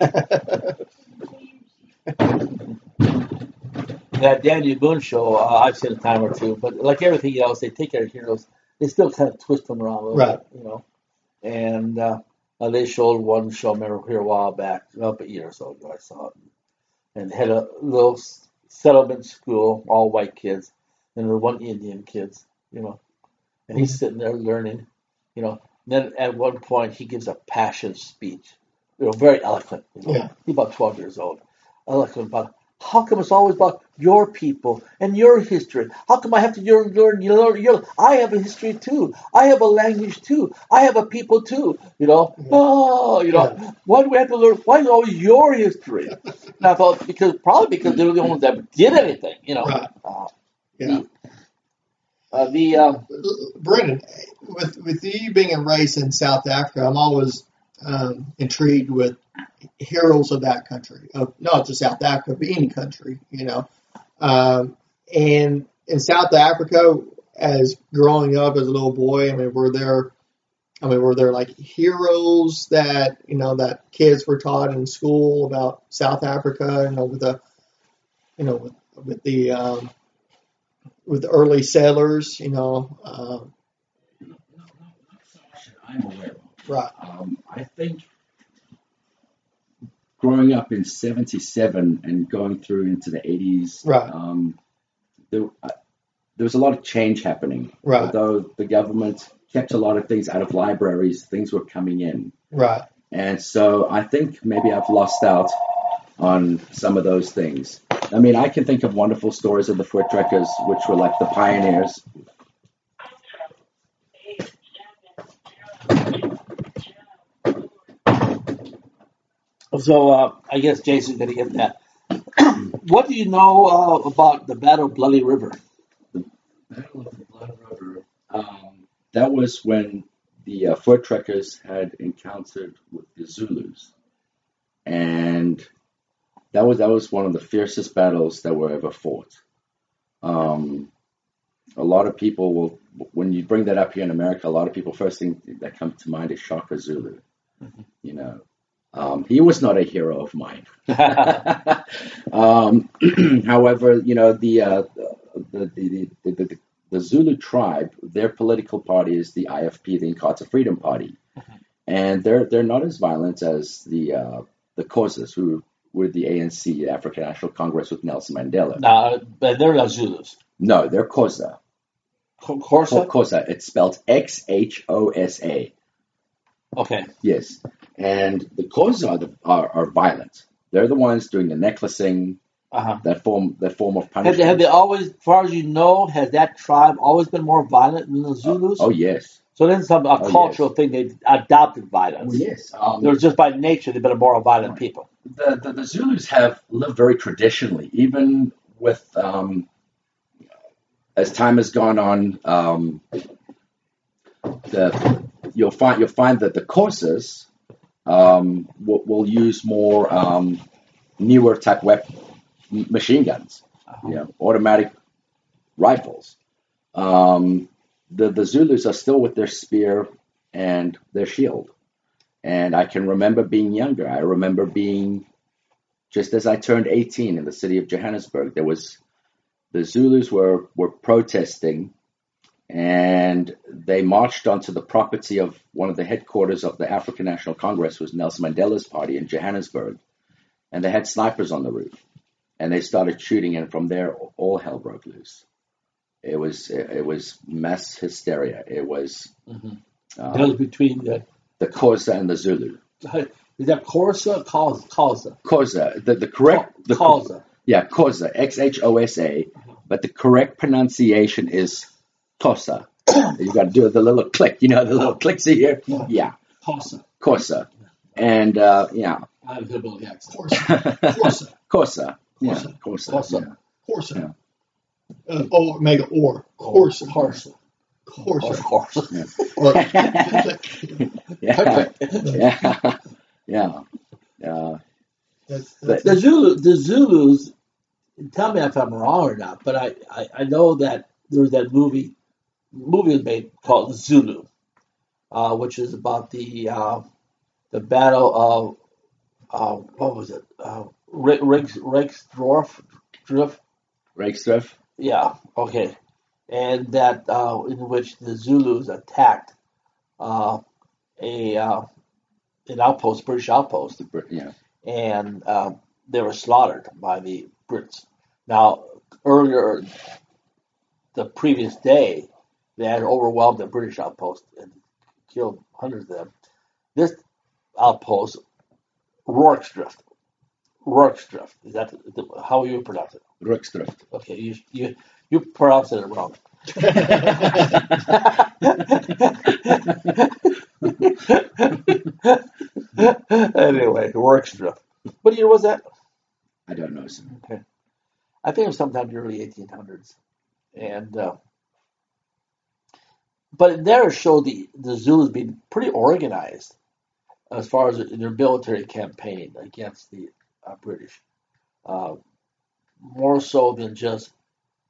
[SPEAKER 1] That Daniel Boone show, uh, I've seen a time or two, but like everything else, they take their heroes, they still kind of twist them around a little
[SPEAKER 2] Right.
[SPEAKER 1] bit, you know. And uh, uh, they showed one show, I remember here a while back, about a year or so ago, I saw it, and had a little s- settlement school, all white kids, and there were one Indian kids, you know, and he's sitting there learning, you know. And then at one point, he gives a passion speech, you know, very eloquent. You know.
[SPEAKER 2] Yeah.
[SPEAKER 1] He's about twelve years old, eloquent about How come it's always about your people and your history? How come I have to learn, learn, learn, learn? I have a history too. I have a language too. I have a people too. You know,
[SPEAKER 2] Yeah.
[SPEAKER 1] oh, you know,
[SPEAKER 2] Yeah.
[SPEAKER 1] why do we have to learn? Why is it always your history? And I thought because probably because they were the ones that did anything. You know,
[SPEAKER 2] Right.
[SPEAKER 1] uh,
[SPEAKER 2] Yeah.
[SPEAKER 1] the uh, the um,
[SPEAKER 2] Brendan, with with you being raised in South Africa, I'm always um, intrigued with heroes of that country, of not just South Africa, but any country, you know. Um, and in South Africa, as growing up as a little boy, I mean, were there, I mean, were there like heroes that you know that kids were taught in school about South Africa, you know, with the, you know, with with the um, with the early settlers, you know, uh,
[SPEAKER 4] I'm aware of.
[SPEAKER 2] right,
[SPEAKER 4] Um, I think growing up in seventy-seven and going through into the eighties,
[SPEAKER 2] right,
[SPEAKER 4] um, there, uh, there was a lot of change happening.
[SPEAKER 2] right,
[SPEAKER 4] Although the government kept a lot of things out of libraries, things were coming in.
[SPEAKER 2] right.
[SPEAKER 4] And so I think maybe I've lost out on some of those things. I mean, I can think of wonderful stories of the Voortrekkers, which were like the pioneers.
[SPEAKER 1] so uh, I guess Jason's going to get that. What do you know uh, about the Battle of Bloody River?
[SPEAKER 4] The Battle of the Blood River. Um, that was when the uh, Voortrekkers had encountered with the Zulus, and that was that was one of the fiercest battles that were ever fought. Um, a lot of people will, when you bring that up here in America, a lot of people first thing that comes to mind is Shaka Zulu.
[SPEAKER 1] Mhm.
[SPEAKER 4] You know, um, he was not a hero of mine. um, however, you know the, uh, the, the, the, the the Zulu tribe, their political party is the I F P, the Inkatha Freedom Party, and they're they're not as violent as the uh, the Xhosas, who were the A N C, the African National Congress with Nelson Mandela.
[SPEAKER 1] No, but they're not Zulus.
[SPEAKER 4] No, they're Xhosa.
[SPEAKER 1] Xhosa?
[SPEAKER 4] Xhosa. It's spelled X H O S A.
[SPEAKER 1] Okay.
[SPEAKER 4] Yes, and the Xhosa are, the, are are violent. They're the ones doing the necklacing,
[SPEAKER 1] Uh-huh.
[SPEAKER 4] that form that form of
[SPEAKER 1] Have
[SPEAKER 4] punishment.
[SPEAKER 1] they, have they always, as far as you know, has that tribe always been more violent than the
[SPEAKER 4] Oh,
[SPEAKER 1] Zulus?
[SPEAKER 4] oh yes,
[SPEAKER 1] So then some a
[SPEAKER 4] oh
[SPEAKER 1] cultural
[SPEAKER 4] yes,
[SPEAKER 1] thing they adopted
[SPEAKER 4] oh
[SPEAKER 1] violence.
[SPEAKER 4] yes. Um,
[SPEAKER 1] They're just by nature they've been a more violent
[SPEAKER 4] right.
[SPEAKER 1] people.
[SPEAKER 4] The, the the Zulus have lived very traditionally, even with um, as time has gone on. Um, the you'll find you'll find that the Xhosas um, will, will use more um, newer type weapon machine guns, you know, automatic rifles. Um, the the Zulus are still with their spear and their shield. And I can remember being younger. I remember being just as I turned eighteen in the city of Johannesburg. There was the Zulus were were protesting, and they marched onto the property of one of the headquarters of the African National Congress, was Nelson Mandela's party in Johannesburg, and they had snipers on the roof, and they started shooting, and from there all hell broke loose. It was it, it was mass hysteria. It was
[SPEAKER 1] Mm-hmm.
[SPEAKER 4] uh,
[SPEAKER 1] That was between the
[SPEAKER 4] the Xhosa and the Zulu.
[SPEAKER 1] is that Xhosa? Xhosa.
[SPEAKER 4] Xhosa, the, the correct the
[SPEAKER 1] Xhosa.
[SPEAKER 4] yeah Xhosa, X H O S A, but the correct pronunciation is Xhosa. You got to do the little click, you know, the little clicks here.
[SPEAKER 1] Yeah.
[SPEAKER 4] Yeah,
[SPEAKER 1] Xhosa.
[SPEAKER 4] Xhosa, and uh, yeah,
[SPEAKER 1] I have a hillbilly accent.
[SPEAKER 2] Xhosa,
[SPEAKER 4] Xhosa, yeah,
[SPEAKER 2] Xhosa,
[SPEAKER 4] Xhosa,
[SPEAKER 1] Xhosa.
[SPEAKER 4] yeah.
[SPEAKER 2] Xhosa,
[SPEAKER 4] Yeah.
[SPEAKER 2] uh, or mega or Xhosa,
[SPEAKER 1] Xhosa.
[SPEAKER 2] Xhosa.
[SPEAKER 1] Xhosa.
[SPEAKER 2] Well,
[SPEAKER 4] yeah, yeah, yeah, yeah.
[SPEAKER 2] that's,
[SPEAKER 4] But
[SPEAKER 2] that's,
[SPEAKER 1] The Zulu, the Zulus. Tell me if I'm wrong or not, but I, I, I know that there was that movie movie was made called Zulu, uh, which is about the uh, the battle of uh, what was it? Uh, Rick, Rick, Rixdorf, Drift.
[SPEAKER 4] Rakestraff,
[SPEAKER 1] Yeah, okay, and that uh, in which the Zulus attacked uh, a uh, an outpost, British outpost,
[SPEAKER 4] the Brit- yeah,
[SPEAKER 1] and uh, they were slaughtered by the Brits. Now, earlier the previous day, they had overwhelmed the British outpost and killed hundreds of them. This outpost, Rorke's Drift. Rorschach. Is that the, the, how you pronounce it?
[SPEAKER 4] Rückstrift.
[SPEAKER 1] Okay, you you you pronounced it wrong. Anyway, Rorschach. What year was that?
[SPEAKER 4] I don't know, sir.
[SPEAKER 1] Okay, I think it was sometime in the early eighteen hundreds, and uh, but it there showed the the Zulus being pretty organized as far as their military campaign against the uh, British, uh, more so than just a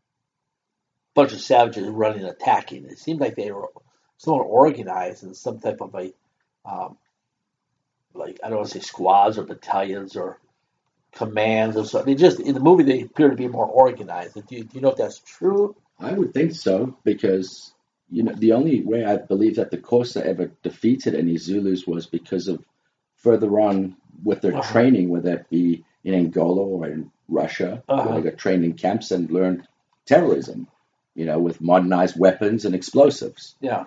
[SPEAKER 1] bunch of savages running and attacking. It seemed like they were somewhat organized in some type of a, um, like, I don't want to say squads or battalions or commands or something. They just, in the movie, they appear to be more organized. Do you, do you know if that's true?
[SPEAKER 4] I would think so, because you know the only way I believe that the Xhosa ever defeated any Zulus was because of further on with their
[SPEAKER 1] Uh-huh.
[SPEAKER 4] training, whether it be in Angola or in Russia,
[SPEAKER 1] Uh-huh.
[SPEAKER 4] where they got trained in camps and learned terrorism, you know, with modernized weapons and explosives.
[SPEAKER 1] Yeah.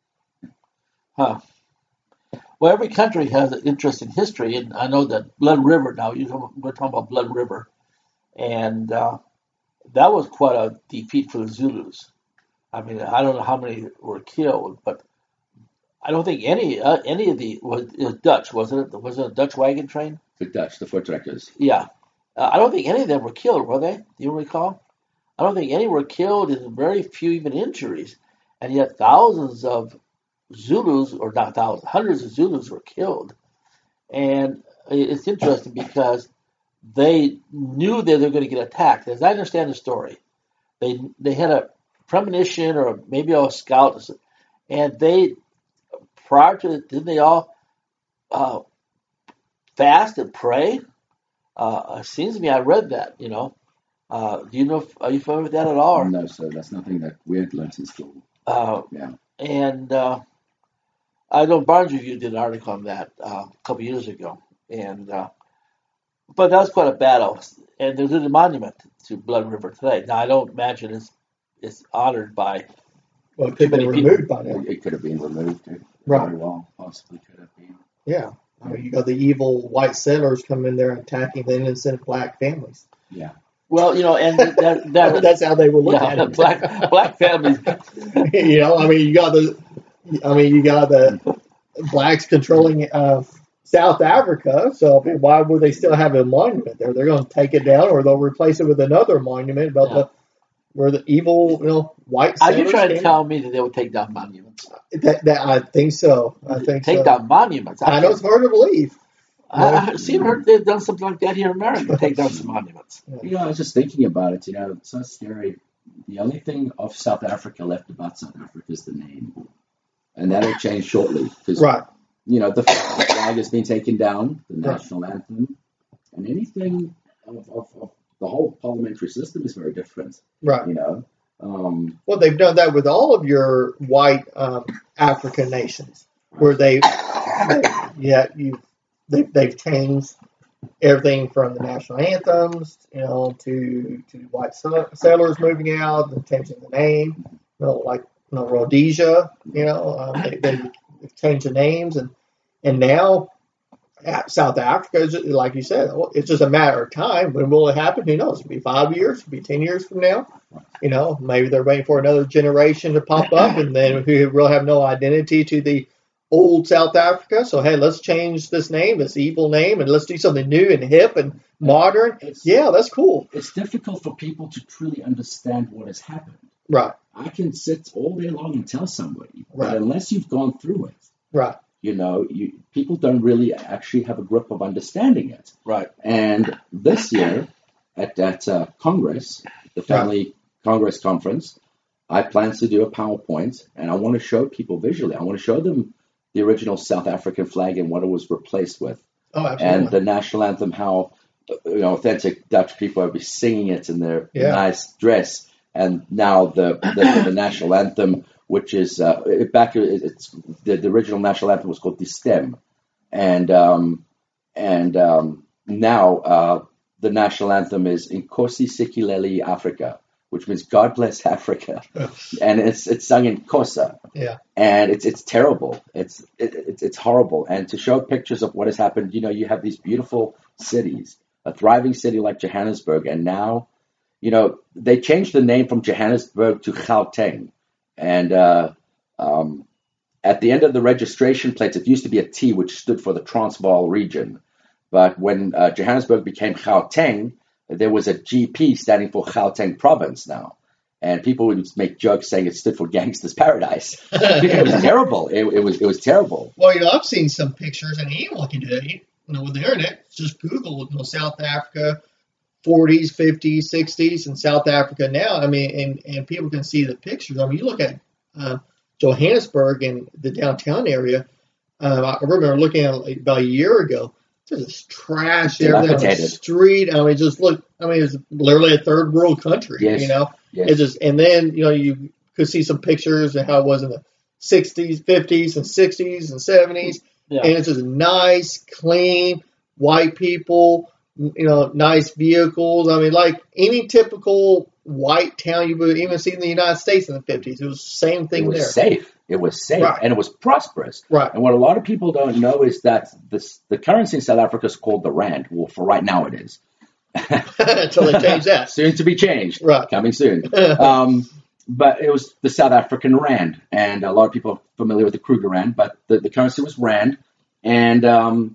[SPEAKER 1] Huh. Well, every country has an interesting history, and I know that Blood River. Now you talk- we're talking about Blood River, and uh, that was quite a defeat for the Zulus. I mean, I don't know how many were killed, but I don't think any uh, any of the was, it was Dutch, wasn't it? Was it a Dutch wagon train?
[SPEAKER 4] The Dutch, the Voortrekkers.
[SPEAKER 1] Yeah. Uh, I don't think any of them were killed, were they? Do you recall? I don't think any were killed, and very few even injuries, and yet thousands of Zulus, or not thousands, hundreds of Zulus were killed. And it's interesting because they knew that they were going to get attacked. As I understand the story, they they had a premonition or maybe a scout, and they prior to it, didn't they all uh, fast and pray? Uh, it seems to me I read that. You know, uh, do you know? If, are you familiar with that at all? Or,
[SPEAKER 4] No, sir, that's nothing that we had learned in school.
[SPEAKER 1] uh,
[SPEAKER 4] Yeah.
[SPEAKER 1] and uh, I know Barnes Review did an article on that uh, a couple years ago, and uh, but that was quite a battle. And there's a monument to Blood River today. Now I don't imagine it's it's honored by
[SPEAKER 2] Well, it could be
[SPEAKER 1] many people.
[SPEAKER 2] removed by now.
[SPEAKER 4] It, it could have been removed. It
[SPEAKER 2] Right.
[SPEAKER 4] Very well, possibly could have been.
[SPEAKER 2] Yeah. I mean, you got the evil white settlers coming in there attacking the innocent black families.
[SPEAKER 4] Yeah.
[SPEAKER 1] Well, you know, and that that, that
[SPEAKER 2] That's how they would look
[SPEAKER 1] yeah,
[SPEAKER 2] at it.
[SPEAKER 1] black black families.
[SPEAKER 2] You know, I mean, you got the, I mean, you got the blacks controlling uh, South Africa. So I mean, why would they still have a monument there? They're going to take it down, or they'll replace it with another monument about
[SPEAKER 1] Yeah.
[SPEAKER 2] the where the evil, you know, white
[SPEAKER 1] Are
[SPEAKER 2] settlers
[SPEAKER 1] you trying to
[SPEAKER 2] came.
[SPEAKER 1] tell me that they would take down monuments?
[SPEAKER 2] That, that I think so. I think
[SPEAKER 1] take
[SPEAKER 2] so.
[SPEAKER 1] down monuments.
[SPEAKER 2] I know it's hard to believe.
[SPEAKER 1] I, I've seen heard they've done something like that here in America. Take down some monuments.
[SPEAKER 4] You know, I was just thinking about it. You know, it's so scary. The only thing of South Africa left about South Africa is the name, and that'll change shortly because
[SPEAKER 2] Right.
[SPEAKER 4] you know the flag has been taken down, the
[SPEAKER 2] Right.
[SPEAKER 4] national anthem, and anything of, of, of the whole parliamentary system is very different.
[SPEAKER 2] Right.
[SPEAKER 4] You know, um,
[SPEAKER 2] Well, they've done that with all of your white um, African nations, where they, they yeah, you, they, they've changed everything from the national anthems, you know, to to white settlers moving out and changing the name, you know, like you know, Rhodesia, you know, um, they, they've changed the names, and and now South Africa, is, like you said, it's just a matter of time. When will it happen? Who knows? It'll be five years, it'll be ten years from now. You know, maybe they're waiting for another generation to pop up, and then who will have no identity to the old South Africa. So hey, let's change this name, this evil name, and let's do something new and hip and modern.
[SPEAKER 4] it's,
[SPEAKER 2] Yeah, that's cool.
[SPEAKER 4] it's difficult for people to truly understand what has happened.
[SPEAKER 2] Right,
[SPEAKER 4] I can sit all day long and tell somebody,
[SPEAKER 2] Right.
[SPEAKER 4] but unless you've gone through it,
[SPEAKER 2] right,
[SPEAKER 4] you know, you, people don't really actually have a grip of understanding it.
[SPEAKER 1] Right.
[SPEAKER 4] And this year, at that uh, Congress, the Family Congress Conference, I plan to do a PowerPoint, and I want to show people visually. I want to show them the original South African flag and what it was replaced with,
[SPEAKER 2] oh, absolutely.
[SPEAKER 4] and the national anthem, how you know authentic Dutch people would be singing it in their
[SPEAKER 2] Yeah.
[SPEAKER 4] nice dress, and now the the, the national anthem, which is uh, it, back it's the, the original national anthem was called Die Stem, and um, and um, now uh, the national anthem is Nkosi Sikelel' Africa, which means God bless Africa, and it's it's sung in Xhosa.
[SPEAKER 2] Yeah.
[SPEAKER 4] And it's it's terrible. It's it, it's it's horrible. And to show pictures of what has happened, you know, you have these beautiful cities a thriving city like Johannesburg, and now, you know, they changed the name from Johannesburg to Gauteng, and uh, um, at the end of the registration plates, it used to be a T, which stood for the Transvaal region, but when uh, Johannesburg became Gauteng, there was a G P standing for Gauteng province now. And people would make jokes saying it stood for Gangster's Paradise. It was terrible. It, it was it was terrible.
[SPEAKER 2] Well, you know, I've seen some pictures, and anyone can do it. You know, with the internet, just Google, you know, South Africa, forties, fifties, sixties, and South Africa now. I mean, and, and people can see the pictures. I mean, you look at uh, Johannesburg and the downtown area. Uh, I remember looking at it about a year ago. There's just trash there on the street. I mean, just look. I mean, it's literally a third world country.
[SPEAKER 4] Yes.
[SPEAKER 2] You know.
[SPEAKER 4] Yes.
[SPEAKER 2] It's just, and then, you know, you could see some pictures of how it was in the sixties, fifties, and sixties and seventies.
[SPEAKER 1] Yeah.
[SPEAKER 2] And it's just nice, clean, white people, you know, nice vehicles. I mean, like any typical white town you would even see in the United States in the fifties. It was the same thing
[SPEAKER 4] there. It was
[SPEAKER 2] there.
[SPEAKER 4] safe. It was safe.
[SPEAKER 2] Right.
[SPEAKER 4] And it was prosperous.
[SPEAKER 2] Right.
[SPEAKER 4] And what a lot of people don't know is that this, the currency in South Africa is called the rand. Well, for right now it is.
[SPEAKER 2] Until they change that.
[SPEAKER 4] Soon to be changed.
[SPEAKER 2] Right.
[SPEAKER 4] Coming soon. um, but it was the South African rand, and a lot of people are familiar with the Kruger rand, but the, the currency was rand, and um,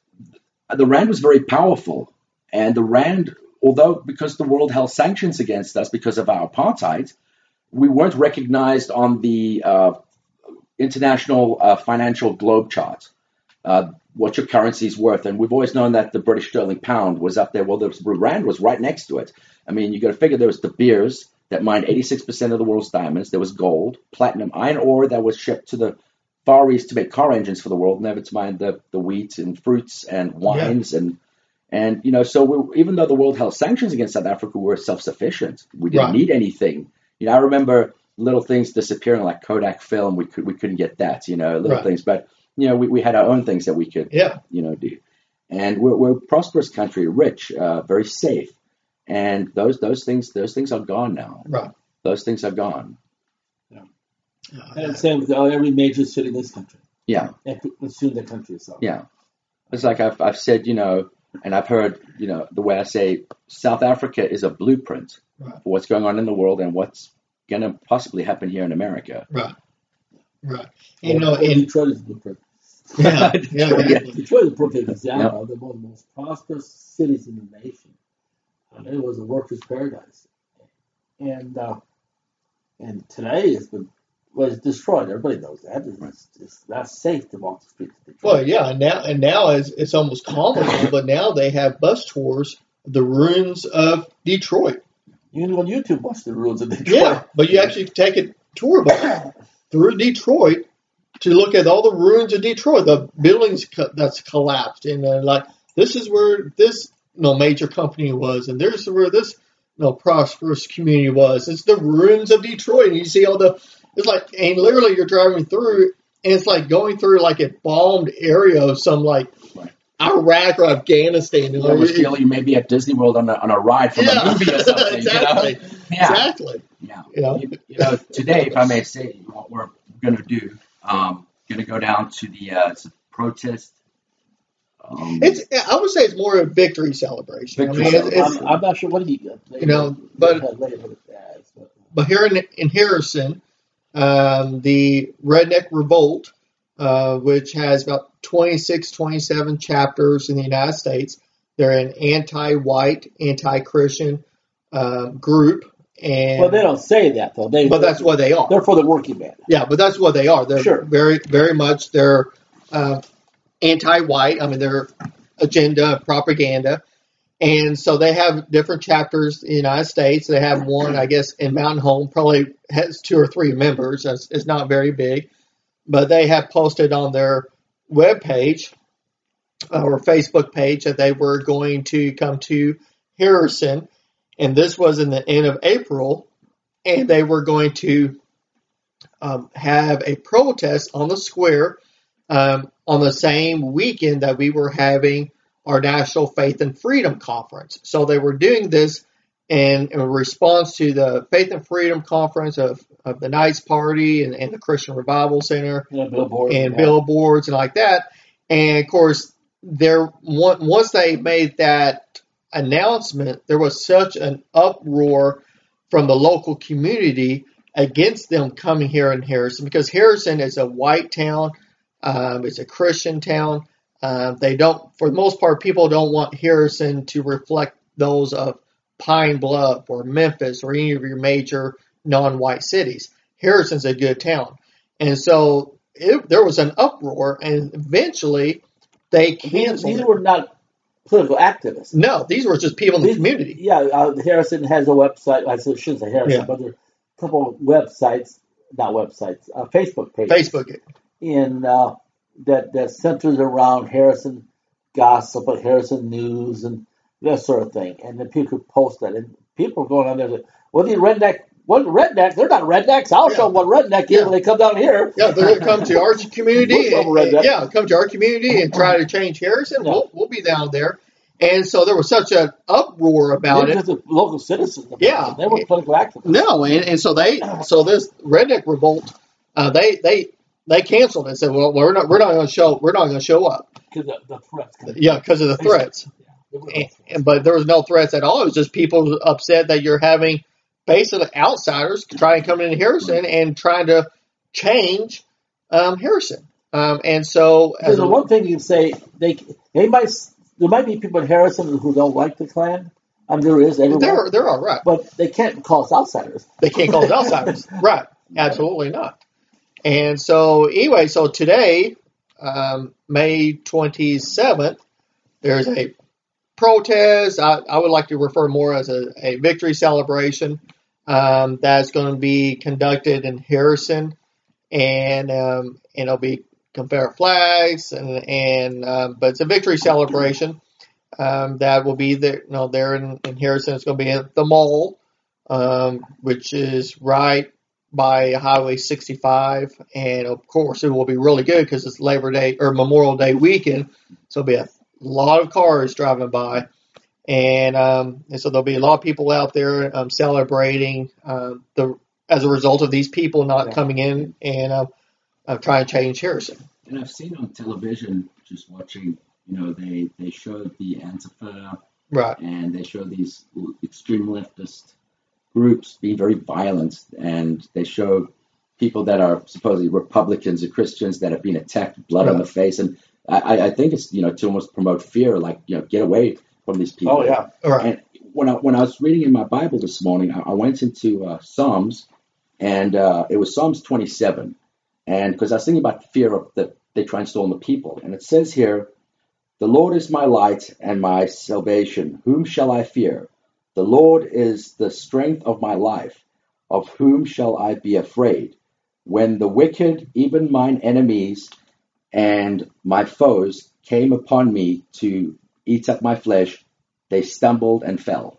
[SPEAKER 4] the rand was very powerful. And the rand, although because the world held sanctions against us because of our apartheid, we weren't recognized on the uh, international uh, financial globe chart. Uh, what your currency is worth. And we've always known that the British sterling pound was up there. Well, the rand was right next to it. I mean, you got to figure there was De Beers that mined eighty-six percent of the world's diamonds. There was gold, platinum, iron ore that was shipped to the Far East to make car engines for the world, never to mind the, the wheat and fruits and wines. Yeah. And, and you know, so we, even though the world held sanctions against South Africa, we were self-sufficient. We didn't right. need anything. You know, I remember little things disappearing like Kodak film. We, could, we couldn't get that, you know, little right. things. But you know, we, we had our own things that we could,
[SPEAKER 2] yeah.
[SPEAKER 4] you know, do. And we're, we're a prosperous country, rich, uh, very safe. And those those things those things are gone now.
[SPEAKER 2] Right.
[SPEAKER 4] Those things are gone.
[SPEAKER 1] Yeah. And same with every major city in this country.
[SPEAKER 4] Yeah.
[SPEAKER 1] And soon the country itself.
[SPEAKER 4] Yeah. It's like I've I've said, you know, and I've heard, you know, the way I say South Africa is a blueprint
[SPEAKER 2] right.
[SPEAKER 4] for what's going on in the world and what's going to possibly happen here in America.
[SPEAKER 2] Right. Right.
[SPEAKER 1] You know, in Detroit is the blueprint.
[SPEAKER 2] Yeah, yeah, yeah.
[SPEAKER 1] Detroit is a perfect example
[SPEAKER 4] Yep.
[SPEAKER 1] of the most, most prosperous cities in the nation. And it was a workers' paradise. And uh, and today it's been well, it's destroyed. Everybody knows that. It's, it's not safe to walk the streets of Detroit.
[SPEAKER 2] Well, yeah, and now and now it's, it's almost comical, but now they have bus tours of the ruins of Detroit.
[SPEAKER 1] You can go on YouTube watch the ruins of Detroit.
[SPEAKER 2] Yeah, but you actually take a tour bus through Detroit to look at all the ruins of Detroit, the buildings co- that's collapsed, and uh, like this is where this you know, major company was, and there's where this you know, prosperous community was. It's the ruins of Detroit, and you see all the. It's like, and literally you're driving through, and it's like going through like a bombed area of some like
[SPEAKER 4] Right.
[SPEAKER 2] Iraq or Afghanistan. You know,
[SPEAKER 4] It was
[SPEAKER 2] it-
[SPEAKER 4] feel you may be at Disney World on a, on a ride from
[SPEAKER 2] yeah,
[SPEAKER 4] a movie or something.
[SPEAKER 2] exactly,
[SPEAKER 4] You know? Yeah.
[SPEAKER 2] exactly.
[SPEAKER 4] Yeah.
[SPEAKER 2] You know?
[SPEAKER 4] You, you know, today, if I may say, what we're going to do, um, going to go down to the uh, it's a protest. Um,
[SPEAKER 2] It's I would say it's more a victory celebration.
[SPEAKER 4] Victory
[SPEAKER 2] I mean, it's, it's,
[SPEAKER 1] I'm, I'm not sure what he got.
[SPEAKER 2] You know, but- But here in, in Harrison, um, the Redneck Revolt, uh, which has about twenty-six, twenty-seven chapters in the United States, they're an anti-white, anti-Christian um, group. And
[SPEAKER 1] Well, they don't say that though. They,
[SPEAKER 2] but that's what they are.
[SPEAKER 1] They're for the working man.
[SPEAKER 2] Yeah, but that's what they are. They're
[SPEAKER 1] Sure.
[SPEAKER 2] very, very much they're uh, anti-white. I mean, their agenda, propaganda. And so they have different chapters in the United States. They have one, I guess, in Mountain Home, probably has two or three members. It's, it's not very big. But they have posted on their webpage uh, or Facebook page that they were going to come to Harrison. And this was in the end of April. And they were going to um, have a protest on the square um, on the same weekend that we were having our National Faith and Freedom Conference. So they were doing this in, in response to the Faith and Freedom Conference of, of the Knights Party and, and the Christian Revival Center
[SPEAKER 1] Yeah, billboards
[SPEAKER 2] and
[SPEAKER 1] and that.
[SPEAKER 2] billboards and like that. And of course, there once they made that announcement, there was such an uproar from the local community against them coming here in Harrison, because Harrison is a white town, um, it's a Christian town. Uh, they don't, for the most part, people don't want Harrison to reflect those of Pine Bluff or Memphis or any of your major non-white cities. Harrison's a good town. And so it, there was an uproar, and eventually they
[SPEAKER 1] These,
[SPEAKER 2] canceled
[SPEAKER 1] these
[SPEAKER 2] it.
[SPEAKER 1] were not political activists.
[SPEAKER 2] No, these were just people in the
[SPEAKER 1] These-
[SPEAKER 2] community.
[SPEAKER 1] Yeah, uh, Harrison has a website. I shouldn't say Harrison,
[SPEAKER 2] Yeah.
[SPEAKER 1] but there are a couple of websites, not websites, uh, Facebook pages.
[SPEAKER 2] Facebook.
[SPEAKER 1] In uh, that that centers around Harrison gossip, and Harrison news, and that sort of thing. And then people could post that, and people are going on there. To, well, these redneck, what redneck? They're not rednecks. I'll
[SPEAKER 2] Yeah.
[SPEAKER 1] show them what redneck is
[SPEAKER 2] Yeah.
[SPEAKER 1] when they come down here.
[SPEAKER 2] Yeah, they're going to come to our community.
[SPEAKER 1] We'll
[SPEAKER 2] and,
[SPEAKER 1] cover that.
[SPEAKER 2] yeah, come to our community and try to change Harrison.
[SPEAKER 1] Yeah.
[SPEAKER 2] We'll, we'll be down there. And so there was such an uproar about
[SPEAKER 1] They're
[SPEAKER 2] it.
[SPEAKER 1] just the local citizens.
[SPEAKER 2] Yeah.
[SPEAKER 1] they were political activists.
[SPEAKER 2] No, and, and so they, so this redneck revolt, uh, they they they canceled it. And said, well, we're not we're not going to show we're not going to show up.
[SPEAKER 1] Because the, the threats.
[SPEAKER 2] Yeah, because of the threats.
[SPEAKER 1] Yeah, there were no
[SPEAKER 2] And,
[SPEAKER 1] threats.
[SPEAKER 2] and- but there was no threats at all. It was just people upset that you're having basically outsiders trying to come into Harrison and trying to change um, Harrison. Um, and so,
[SPEAKER 1] Because
[SPEAKER 2] as
[SPEAKER 1] the
[SPEAKER 2] a,
[SPEAKER 1] one thing you can say, they they might there might be people in Harrison who don't like the Klan. I mean, there is everywhere,
[SPEAKER 2] they're they're all right.
[SPEAKER 1] but they can't call us outsiders.
[SPEAKER 2] They can't call us outsiders, right? Absolutely not. And so, anyway, so today, um, May twenty seventh, there's a protest. I, I would like to refer more as a, a victory celebration um, that's going to be conducted in Harrison, and um, and it'll be Confederate flags, and and um, but it's a victory celebration um, that will be there. You know, there in, in Harrison, it's going to be at the mall, um, which is right by Highway sixty-five, and of course it will be really good because it's Labor Day or Memorial Day weekend, so it'll be a lot of cars driving by, and um, and so there'll be a lot of people out there um, celebrating um, the as a result of these people not
[SPEAKER 1] Yeah.
[SPEAKER 2] coming in and uh, uh, trying to change Harrison.
[SPEAKER 4] And I've seen on television, just watching, you know, they, they showed the Antifa
[SPEAKER 2] Right.
[SPEAKER 4] and they show these extreme leftist groups being very violent, and they show people that are supposedly Republicans or Christians that have been attacked, blood on
[SPEAKER 2] Right.
[SPEAKER 4] the face. And I, I think it's, you know, to almost promote fear, like, you know, get away from these people.
[SPEAKER 1] Oh yeah,
[SPEAKER 2] All right.
[SPEAKER 4] And when I when I was reading in my Bible this morning, I, I went into uh, Psalms, and uh, it was Psalms twenty-seven, and because I was thinking about the fear of that they try and storm the people, and it says here, "The Lord is my light and my salvation; whom shall I fear? The Lord is the strength of my life; of whom shall I be afraid? When the wicked, even mine enemies, and my foes came upon me to eat up my flesh, they stumbled and fell."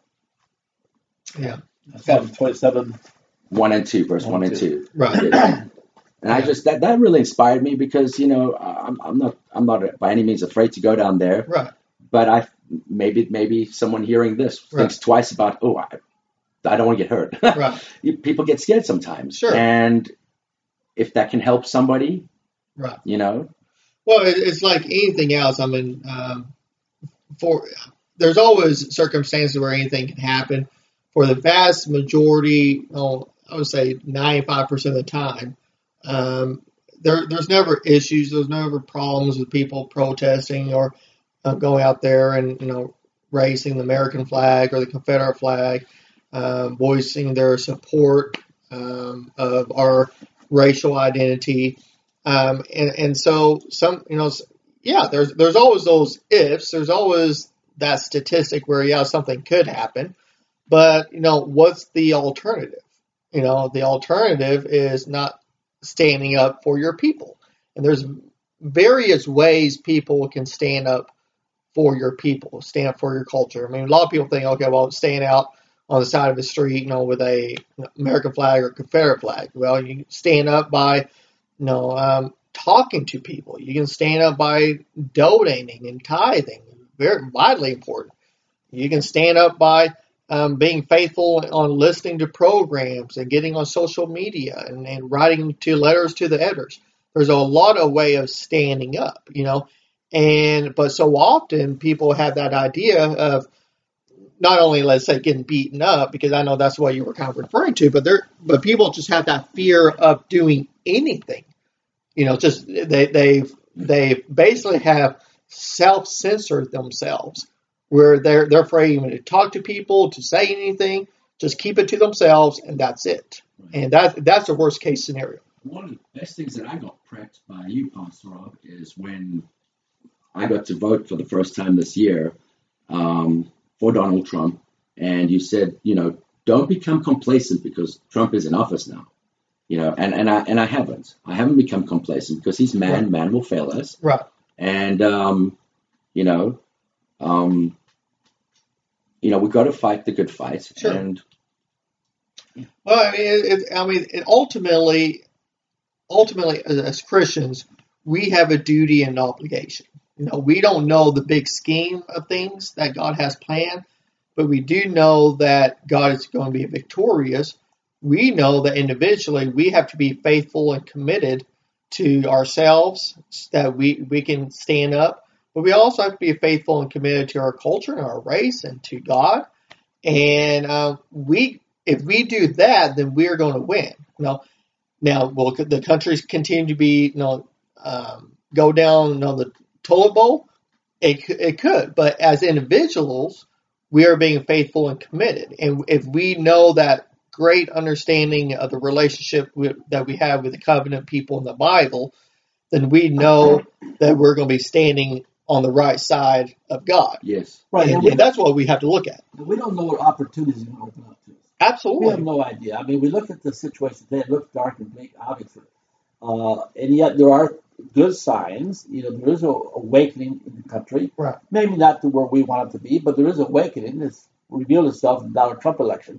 [SPEAKER 2] Yeah.
[SPEAKER 1] Psalm twenty-seven.
[SPEAKER 4] One and two, verse
[SPEAKER 1] One
[SPEAKER 4] one
[SPEAKER 1] and
[SPEAKER 4] and
[SPEAKER 1] two.
[SPEAKER 4] two.
[SPEAKER 2] Right.
[SPEAKER 4] And I just that that really inspired me because you know I'm I'm not I'm not by any means afraid to go down there,
[SPEAKER 2] Right.
[SPEAKER 4] but I maybe maybe someone hearing this thinks
[SPEAKER 2] Right.
[SPEAKER 4] twice about oh I, I don't want to get hurt.
[SPEAKER 2] Right.
[SPEAKER 4] You- People get scared sometimes,
[SPEAKER 2] Sure.
[SPEAKER 4] and if that can help somebody,
[SPEAKER 2] Right.
[SPEAKER 4] you know,
[SPEAKER 2] Well, it, it's like anything else. I mean, um, for there's always circumstances where anything can happen. For the vast majority, oh, I would say ninety-five percent of the time, um, there there's never issues. There's never problems with people protesting or uh, going out there and you know raising the American flag or the Confederate flag, um, voicing their support um, of our racial identity. Um, and, and so some, you know, yeah, there's, there's always those ifs, there's always that statistic where, yeah, something could happen, but you know, what's the alternative? You know, the alternative is not standing up for your people. And there's various ways people can stand up for your people, stand up for your culture. I mean, a lot of people think, okay, well, staying out on the side of the street, you know, with a American flag or Confederate flag. Well, you stand up by you know, um, talking to people. You can stand up by donating and tithing. Very vitally important. You can stand up by um, being faithful on listening to programs and getting on social media and, and writing to letters to the editors. There's a lot of way of standing up, you know. And but so often people have that idea of, not only, let's say, getting beaten up, because I know that's what you were kind of referring to, but they're but people just have that fear of doing anything. You know, just they they they basically have self-censored themselves, where they're they're afraid even to talk to people, to say anything. Just keep it to themselves, and that's it. And that that's the worst case scenario.
[SPEAKER 4] One of the best things that I got prepped by you, Pastor Rob, is when I got to vote for the first time this year um, for Donald Trump, and you said, you know, don't become complacent because Trump is in office now. You know, and, and I and I haven't. I haven't become complacent because he's man. Right. Man will fail us.
[SPEAKER 2] Right.
[SPEAKER 4] And um, you know, um, you know, we got to fight the good fight.
[SPEAKER 2] Sure.
[SPEAKER 4] And
[SPEAKER 2] well, I mean, it, it, I mean, it ultimately, ultimately, as, as Christians, we have a duty and obligation. You know, we don't know the big scheme of things that God has planned, but we do know that God is going to be victorious. We know that individually we have to be faithful and committed to ourselves, that we, we can stand up, but we also have to be faithful and committed to our culture and our race and to God. And uh, we, if we do that, then we are going to win. You know, now, will the countries continue to be, you know, um, go down you know, the toilet bowl? It, it could, but as individuals, we are being faithful and committed. And if we know that great understanding of the relationship with, that we have with the covenant people in the Bible, then we know that we're going to be standing on the right side of God.
[SPEAKER 4] Yes.
[SPEAKER 2] Right. And, and that's what we have to look at.
[SPEAKER 1] We don't know what opportunities are going to open up to us.
[SPEAKER 2] Absolutely.
[SPEAKER 1] We have no idea. I mean, we look at the situation today, it looks dark and bleak, obviously. Uh, and yet there are good signs. You know, there is an awakening in the country.
[SPEAKER 2] Right.
[SPEAKER 1] Maybe not to where we want it to be, but there is awakening. It's revealed itself in the Donald Trump election.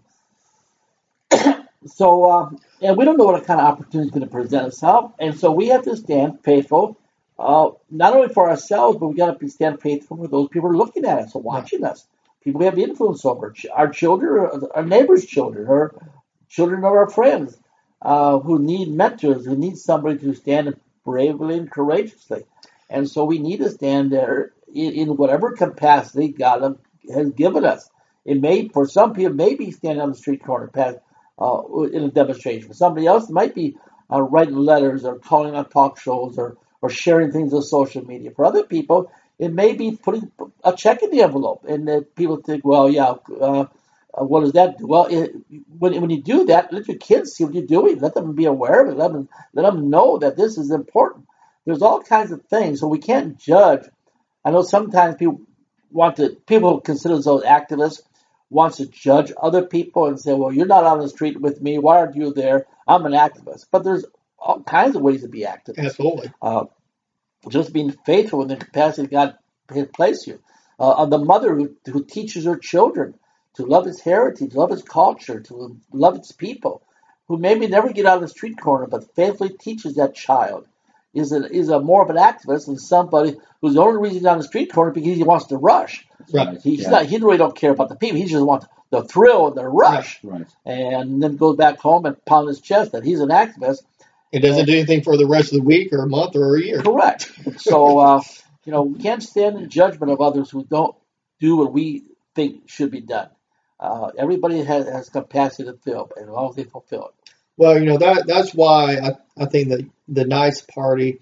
[SPEAKER 1] So, uh, and we don't know what kind of opportunity is going to present itself. And so we have to stand faithful, uh, not only for ourselves, but we got to stand faithful for those people who are looking at us and watching right. us. People we have influence over, our children, our neighbors' children, or children of our friends uh, who need mentors, who need somebody to stand bravely and courageously. And so we need to stand there in, in whatever capacity God has given us. It may, for some people, maybe standing on the street corner past, uh, in a demonstration. For somebody else, it might be uh, writing letters or calling on talk shows or, or sharing things on social media. For other people, it may be putting a check in the envelope. And uh, people think, well, yeah, uh, uh, what does that do? Well, it, when, when you do that, let your kids see what you're doing. Let them be aware of it. Let them, let them know that this is important. There's all kinds of things. So we can't judge. I know sometimes people want to, people consider themselves activists, wants to judge other people and say, well, you're not on the street with me. Why aren't you there? I'm an activist. But there's all kinds of ways to be activists.
[SPEAKER 2] Absolutely.
[SPEAKER 1] Uh, just being faithful in the capacity God has placed you. Uh, the mother who, who teaches her children to love its heritage, love its culture, to love its people, who maybe never get out of the street corner, but faithfully teaches that child, is a, is a more of an activist than somebody who's the only reason he's on the street corner because he wants to rush.
[SPEAKER 2] Right.
[SPEAKER 1] He's
[SPEAKER 4] yeah.
[SPEAKER 1] not. He really don't care about the people. He just wants the thrill and the rush,
[SPEAKER 4] right.
[SPEAKER 1] and then goes back home and pound his chest that he's an activist.
[SPEAKER 2] It doesn't and, do anything for the rest of the week or a month or a year.
[SPEAKER 1] Correct. So, uh, you know, we can't stand in judgment of others who don't do what we think should be done. Uh, everybody has, has capacity to fill, and as long as they fulfill it.
[SPEAKER 2] Well, you know, that that's why I, I think that the Nice Party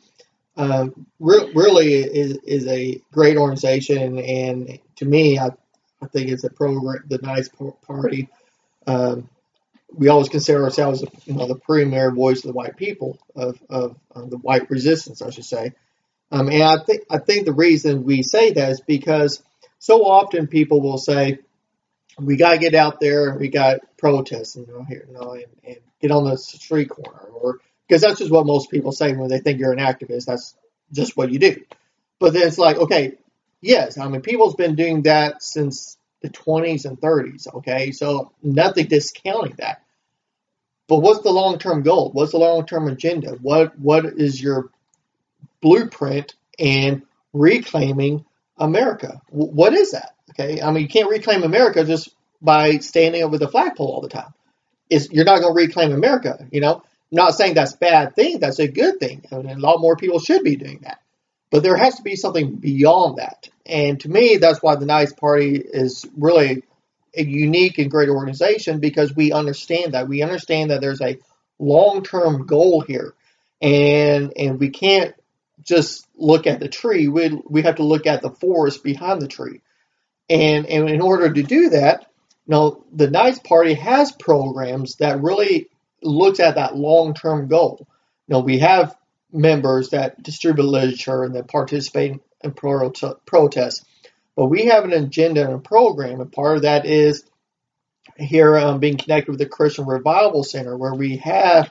[SPEAKER 2] um, re- really is, is a great organization, and to me, I, I think it's a program, the Nice Party. Um, we always consider ourselves, you know, the premier voice of the white people, of, of, of the white resistance, I should say. Um, and I think I think the reason we say that is because so often people will say, we got to get out there and we got protests, you know, here, you know, and, and get on the street corner, or because that's just what most people say when they think you're an activist. That's just what you do. But then it's like, okay, yes, I mean, people's been doing that since the twenties and thirties. Okay, so nothing discounting that. But what's the long-term goal? What's the long-term agenda? What what is your blueprint in reclaiming America? W- what is that? Okay, I mean, you can't reclaim America just by standing up with a flagpole all the time. It's, you're not going to reclaim America, you know. I'm not saying that's a bad thing. That's a good thing. I mean, a lot more people should be doing that. But there has to be something beyond that. And to me, that's why the Nice Party is really a unique and great organization because we understand that. We understand that there's a long-term goal here, and and we can't just look at the tree. We we have to look at the forest behind the tree, and and in order to do that, you know, the Knights Party has programs that really looks at that long-term goal. You know, we have members that distribute literature and that participate in pro- protests, but we have an agenda and a program, and part of that is here um, being connected with the Christian Revival Center, where we have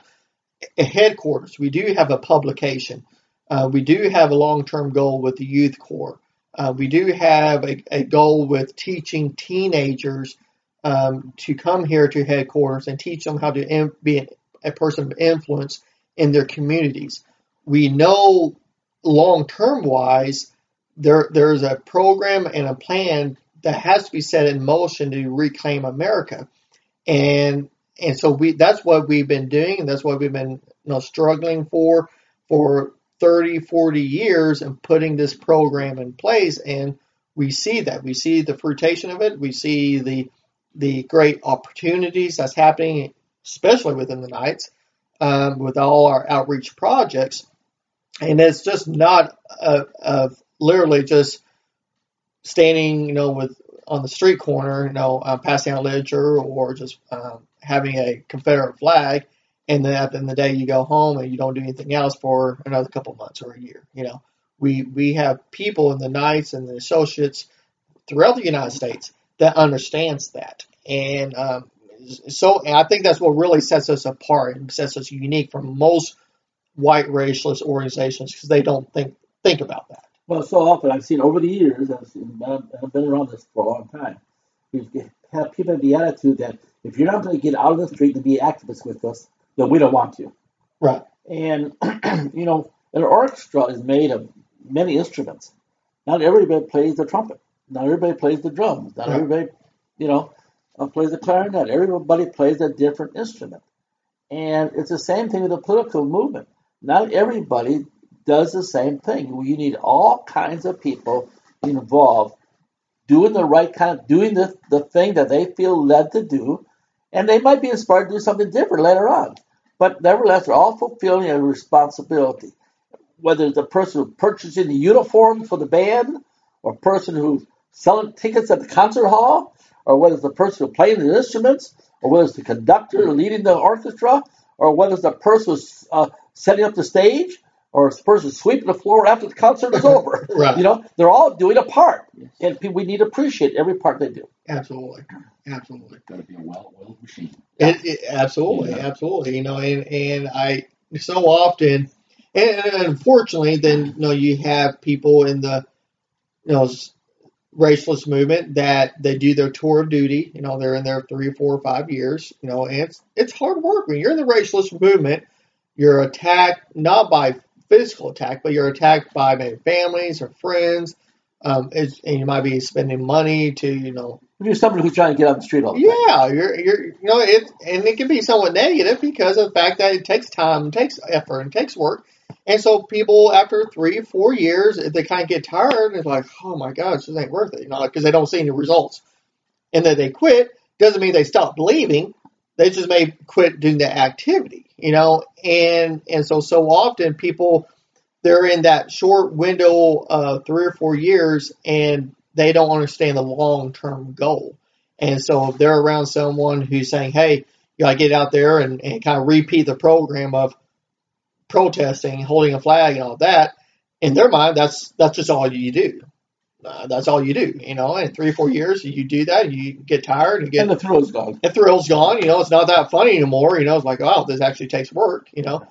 [SPEAKER 2] a headquarters. We do have a publication. Uh, we do have a long-term goal with the Youth Corps. Uh, we do have a, a goal with teaching teenagers um, to come here to headquarters and teach them how to in, be an, a person of influence in their communities. We know long-term wise, there there's a program and a plan that has to be set in motion to reclaim America. And and so we that's what we've been doing, and that's what we've been you know, struggling for for thirty, forty years and putting this program in place. And we see that. We see the fruition of it. We see the the great opportunities that's happening, especially within the Knights, um, with all our outreach projects. And it's just not uh, of literally just standing, you know, with on the street corner, you know, uh, passing out literature or just um, having a Confederate flag, and then at the end of the day you go home and you don't do anything else for another couple of months or a year. You know, we we have people in the Knights and the associates throughout the United States that understands that, and um, so and I think that's what really sets us apart and sets us unique from most white racialist organizations, because they don't think think about that.
[SPEAKER 1] Well, so often I've seen over the years, I've, seen, I've been around this for a long time, we have people have the attitude that if you're not going to get out of the street and be activists with us, then we don't want you.
[SPEAKER 2] Right.
[SPEAKER 1] And, you know, an orchestra is made of many instruments. Not everybody plays the trumpet. Not everybody plays the drums. Not
[SPEAKER 2] right.
[SPEAKER 1] everybody, you know, uh, plays the clarinet. Everybody plays a different instrument. And it's the same thing with the political movement. Not everybody does the same thing. You need all kinds of people involved doing the right kind of, doing the, the thing that they feel led to do, and they might be inspired to do something different later on. But nevertheless, they're all fulfilling a responsibility. Whether it's the person who's purchasing the uniform for the band, or a person who's selling tickets at the concert hall, or whether it's the person who's playing the instruments, or whether it's the conductor leading the orchestra, or whether it's the person who's uh, setting up the stage, or a person sweeping the floor after the concert is over.
[SPEAKER 2] Right.
[SPEAKER 1] You know, they're all doing a part, and we need to appreciate every part they do.
[SPEAKER 2] Absolutely, absolutely.
[SPEAKER 4] Got to be a well-oiled machine.
[SPEAKER 2] It, it, absolutely, yeah. absolutely. You know, and and I so often, and, and unfortunately, then you know you have people in the you know racialist movement that they do their tour of duty. You know, they're in there three or four or five years. You know, and it's it's hard work when you're in the racialist movement. You're attacked not by physical attack, but you're attacked by maybe families or friends, um, and you might be spending money to, you know.
[SPEAKER 1] You're somebody who's trying to get on the street all the time.
[SPEAKER 2] Yeah, you're, you're, you know, it, and it can be somewhat negative because of the fact that it takes time, it takes effort, and takes work. And so people, after three or four years, they kind of get tired and it's like, oh my gosh, this ain't worth it, you know, because they don't see any results. And then they quit. Doesn't mean they stop believing. They just may quit doing the activity, you know, and and so so often people, they're in that short window of three or four years and they don't understand the long-term goal. And so if they're around someone who's saying, hey, you got to get out there and, and kind of repeat the program of protesting, holding a flag and all that, in their mind, that's that's just all you do. Uh, that's all you do, you know. In three or four years, you do that, you get tired, and get
[SPEAKER 1] and the thrill's gone.
[SPEAKER 2] The thrill's gone. You know, it's not that funny anymore. You know, it's like, wow, this actually takes work. You know,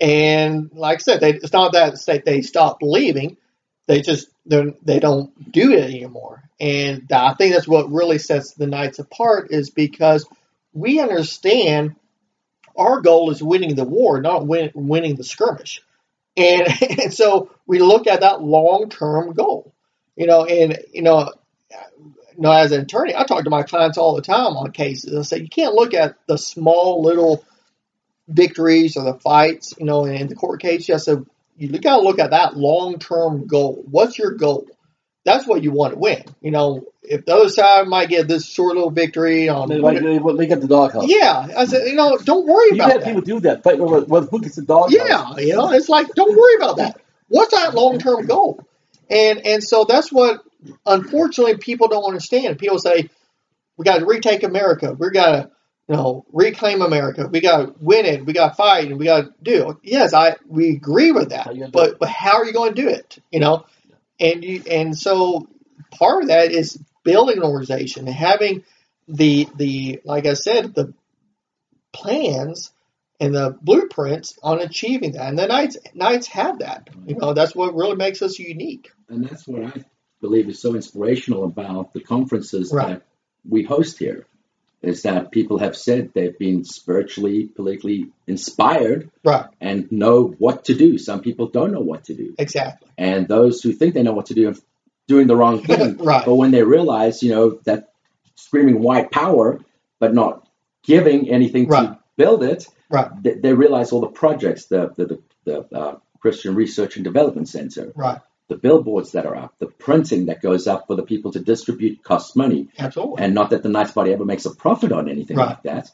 [SPEAKER 2] and like I said, they, it's not that they stop believing; they just they don't do it anymore. And I think that's what really sets the Knights apart, is because we understand our goal is winning the war, not win, winning the skirmish. And, and so we look at that long-term goal. You know, and, you know, you know, as an attorney, I talk to my clients all the time on cases. I say, you can't look at the small little victories or the fights, you know, in the court case. You have to, you got to look at that long-term goal. What's your goal? that's what you want to win. You know, if the other side might get this short little victory on,
[SPEAKER 1] They, like, they, they get the doghouse.
[SPEAKER 2] yeah, I said, you know, don't worry
[SPEAKER 1] You
[SPEAKER 2] about
[SPEAKER 1] have
[SPEAKER 2] that.
[SPEAKER 1] people do that, fight over well, who gets the doghouse.
[SPEAKER 2] Yeah, you know, it's like, don't worry about that. What's that long term goal? And and so that's what, unfortunately, people don't understand. People say, we got to retake America. We got to, you know, reclaim America. We got to win it. We got to fight, and we got to do it. Yes, I we agree with that. But but how are you going to do it? You know, and you and so part of that is building an organization and having the the like I said the plans and the blueprints on achieving that. And the Knights Knights have that. You know, that's what really makes us unique.
[SPEAKER 4] And that's what I believe is so inspirational about the conferences
[SPEAKER 2] Right.
[SPEAKER 4] that we host here, is that people have said they've been spiritually, politically inspired
[SPEAKER 2] Right.
[SPEAKER 4] and know what to do. Some people don't know what to do.
[SPEAKER 2] Exactly.
[SPEAKER 4] And those who think they know what to do are doing the wrong thing.
[SPEAKER 2] Right.
[SPEAKER 4] But when they realize, you know, that screaming white power, but not giving anything
[SPEAKER 2] Right.
[SPEAKER 4] to build it,
[SPEAKER 2] Right.
[SPEAKER 4] they, they realize all the projects, the the, the, the uh, Christian Research and Development Center,
[SPEAKER 2] Right.
[SPEAKER 4] the billboards that are up, the printing that goes up for the people to distribute costs money.
[SPEAKER 2] Absolutely.
[SPEAKER 4] And not that the Knights Party ever makes a profit on anything
[SPEAKER 2] Right.
[SPEAKER 4] like that.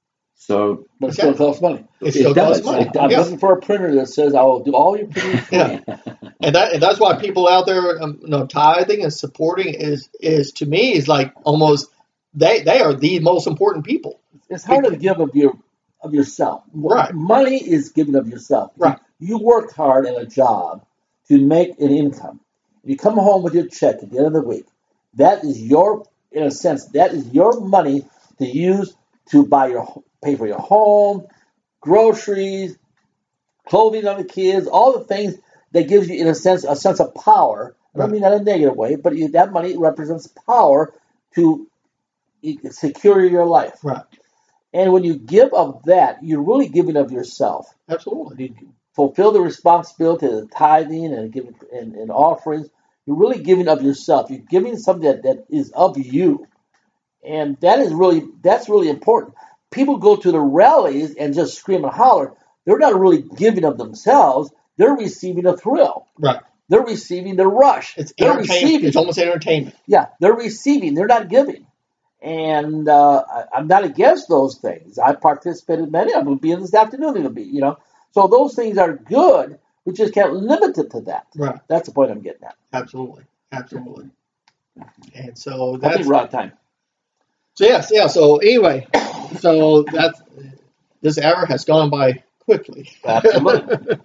[SPEAKER 4] So
[SPEAKER 1] But it still costs money.
[SPEAKER 2] It
[SPEAKER 4] It
[SPEAKER 2] still
[SPEAKER 4] does.
[SPEAKER 2] costs money.
[SPEAKER 1] It- I'm
[SPEAKER 2] Yeah.
[SPEAKER 1] looking for a printer that says I will do all your printing for
[SPEAKER 2] Yeah.
[SPEAKER 1] you.
[SPEAKER 2] And that and that's why people out there, um, you know, tithing and supporting is is to me is like almost they they are the most important people.
[SPEAKER 1] It's hard to give of your of yourself.
[SPEAKER 2] Right.
[SPEAKER 1] Money is given of yourself.
[SPEAKER 2] Right.
[SPEAKER 1] You work hard in a job to make an income. You come home with your check at the end of the week. That is your, in a sense, that is your money to use to buy your, pay for your home, groceries, clothing on the kids, all the things that gives you, in a sense, a sense of power. I don't
[SPEAKER 2] Right.
[SPEAKER 1] mean that in a negative way, but you, that money represents power to secure your life.
[SPEAKER 2] Right.
[SPEAKER 1] And when you give of that, you're really giving of yourself.
[SPEAKER 2] Absolutely.
[SPEAKER 1] You fulfill the responsibility of the tithing and giving and, and offerings. You're really giving of yourself. You're giving something that, that is of you. And that is really that's really important. People go to the rallies and just scream and holler. They're not really giving of themselves. They're receiving a thrill.
[SPEAKER 2] Right.
[SPEAKER 1] They're receiving the rush.
[SPEAKER 2] It's
[SPEAKER 1] they're
[SPEAKER 2] entertainment.
[SPEAKER 1] receiving.
[SPEAKER 2] It's almost entertainment.
[SPEAKER 1] Yeah, they're receiving. They're not giving. And uh, I, I'm not against those things. I participated in many. I'm going to be in this afternoon. Going to be, you know. So those things are good. We just can't limit it to that.
[SPEAKER 2] Right.
[SPEAKER 1] That's the point I'm getting at.
[SPEAKER 2] Absolutely. Absolutely. And so
[SPEAKER 1] I
[SPEAKER 2] that's
[SPEAKER 1] think we're out of time.
[SPEAKER 2] so yes, yeah. So anyway, so that's this hour has gone by quickly.
[SPEAKER 1] Absolutely.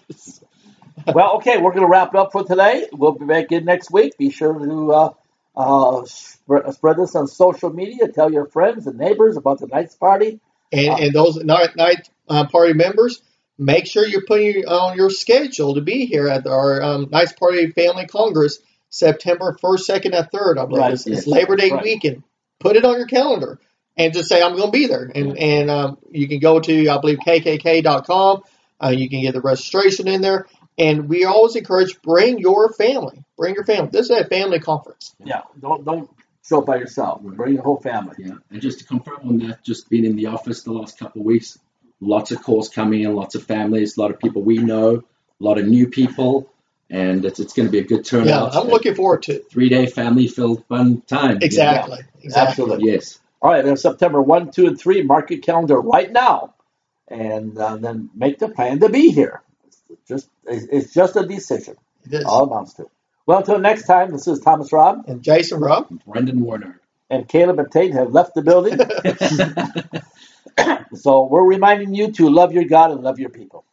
[SPEAKER 1] Well, okay, we're going to wrap it up for today. We'll be back in next week. Be sure to uh, uh, spread, spread this on social media. Tell your friends and neighbors about the Knights Party.
[SPEAKER 2] And and those night night uh, party members, make sure you're putting on your schedule to be here at our um, Knights Party Family Congress, September first, second, and third. I believe
[SPEAKER 1] Right,
[SPEAKER 2] it's,
[SPEAKER 4] yes,
[SPEAKER 2] it's Labor Day
[SPEAKER 1] right.
[SPEAKER 2] weekend. Put it on your calendar and just say I'm going to be there. And and um, you can go to I believe K K K dot com. Uh, you can get the registration in there. And we always encourage bring your family. Bring your family. This is a family conference.
[SPEAKER 1] Yeah, don't don't show up by yourself. Bring your whole family.
[SPEAKER 4] yeah, and just to confirm on that, just been in the office the last couple of weeks, lots of calls coming in, lots of families, a lot of people we know, a lot of new people, and it's it's going to be a good
[SPEAKER 2] Yeah,
[SPEAKER 4] turnout.
[SPEAKER 2] I'm looking forward to it.
[SPEAKER 4] Three day family filled fun time.
[SPEAKER 2] Exactly. Exactly.
[SPEAKER 1] Absolutely.
[SPEAKER 4] Yes.
[SPEAKER 1] All right, then September first, two, and three. Mark your calendar right now, and uh, then make the plan to be here. It's just it's just a decision.
[SPEAKER 2] It is.
[SPEAKER 1] All it amounts to. Well, until next time, this is Thomas Robb
[SPEAKER 2] And Jason Robb.
[SPEAKER 4] Brendan Warner.
[SPEAKER 1] and Caleb and Tate have left the building. So we're reminding you to love your God and love your people.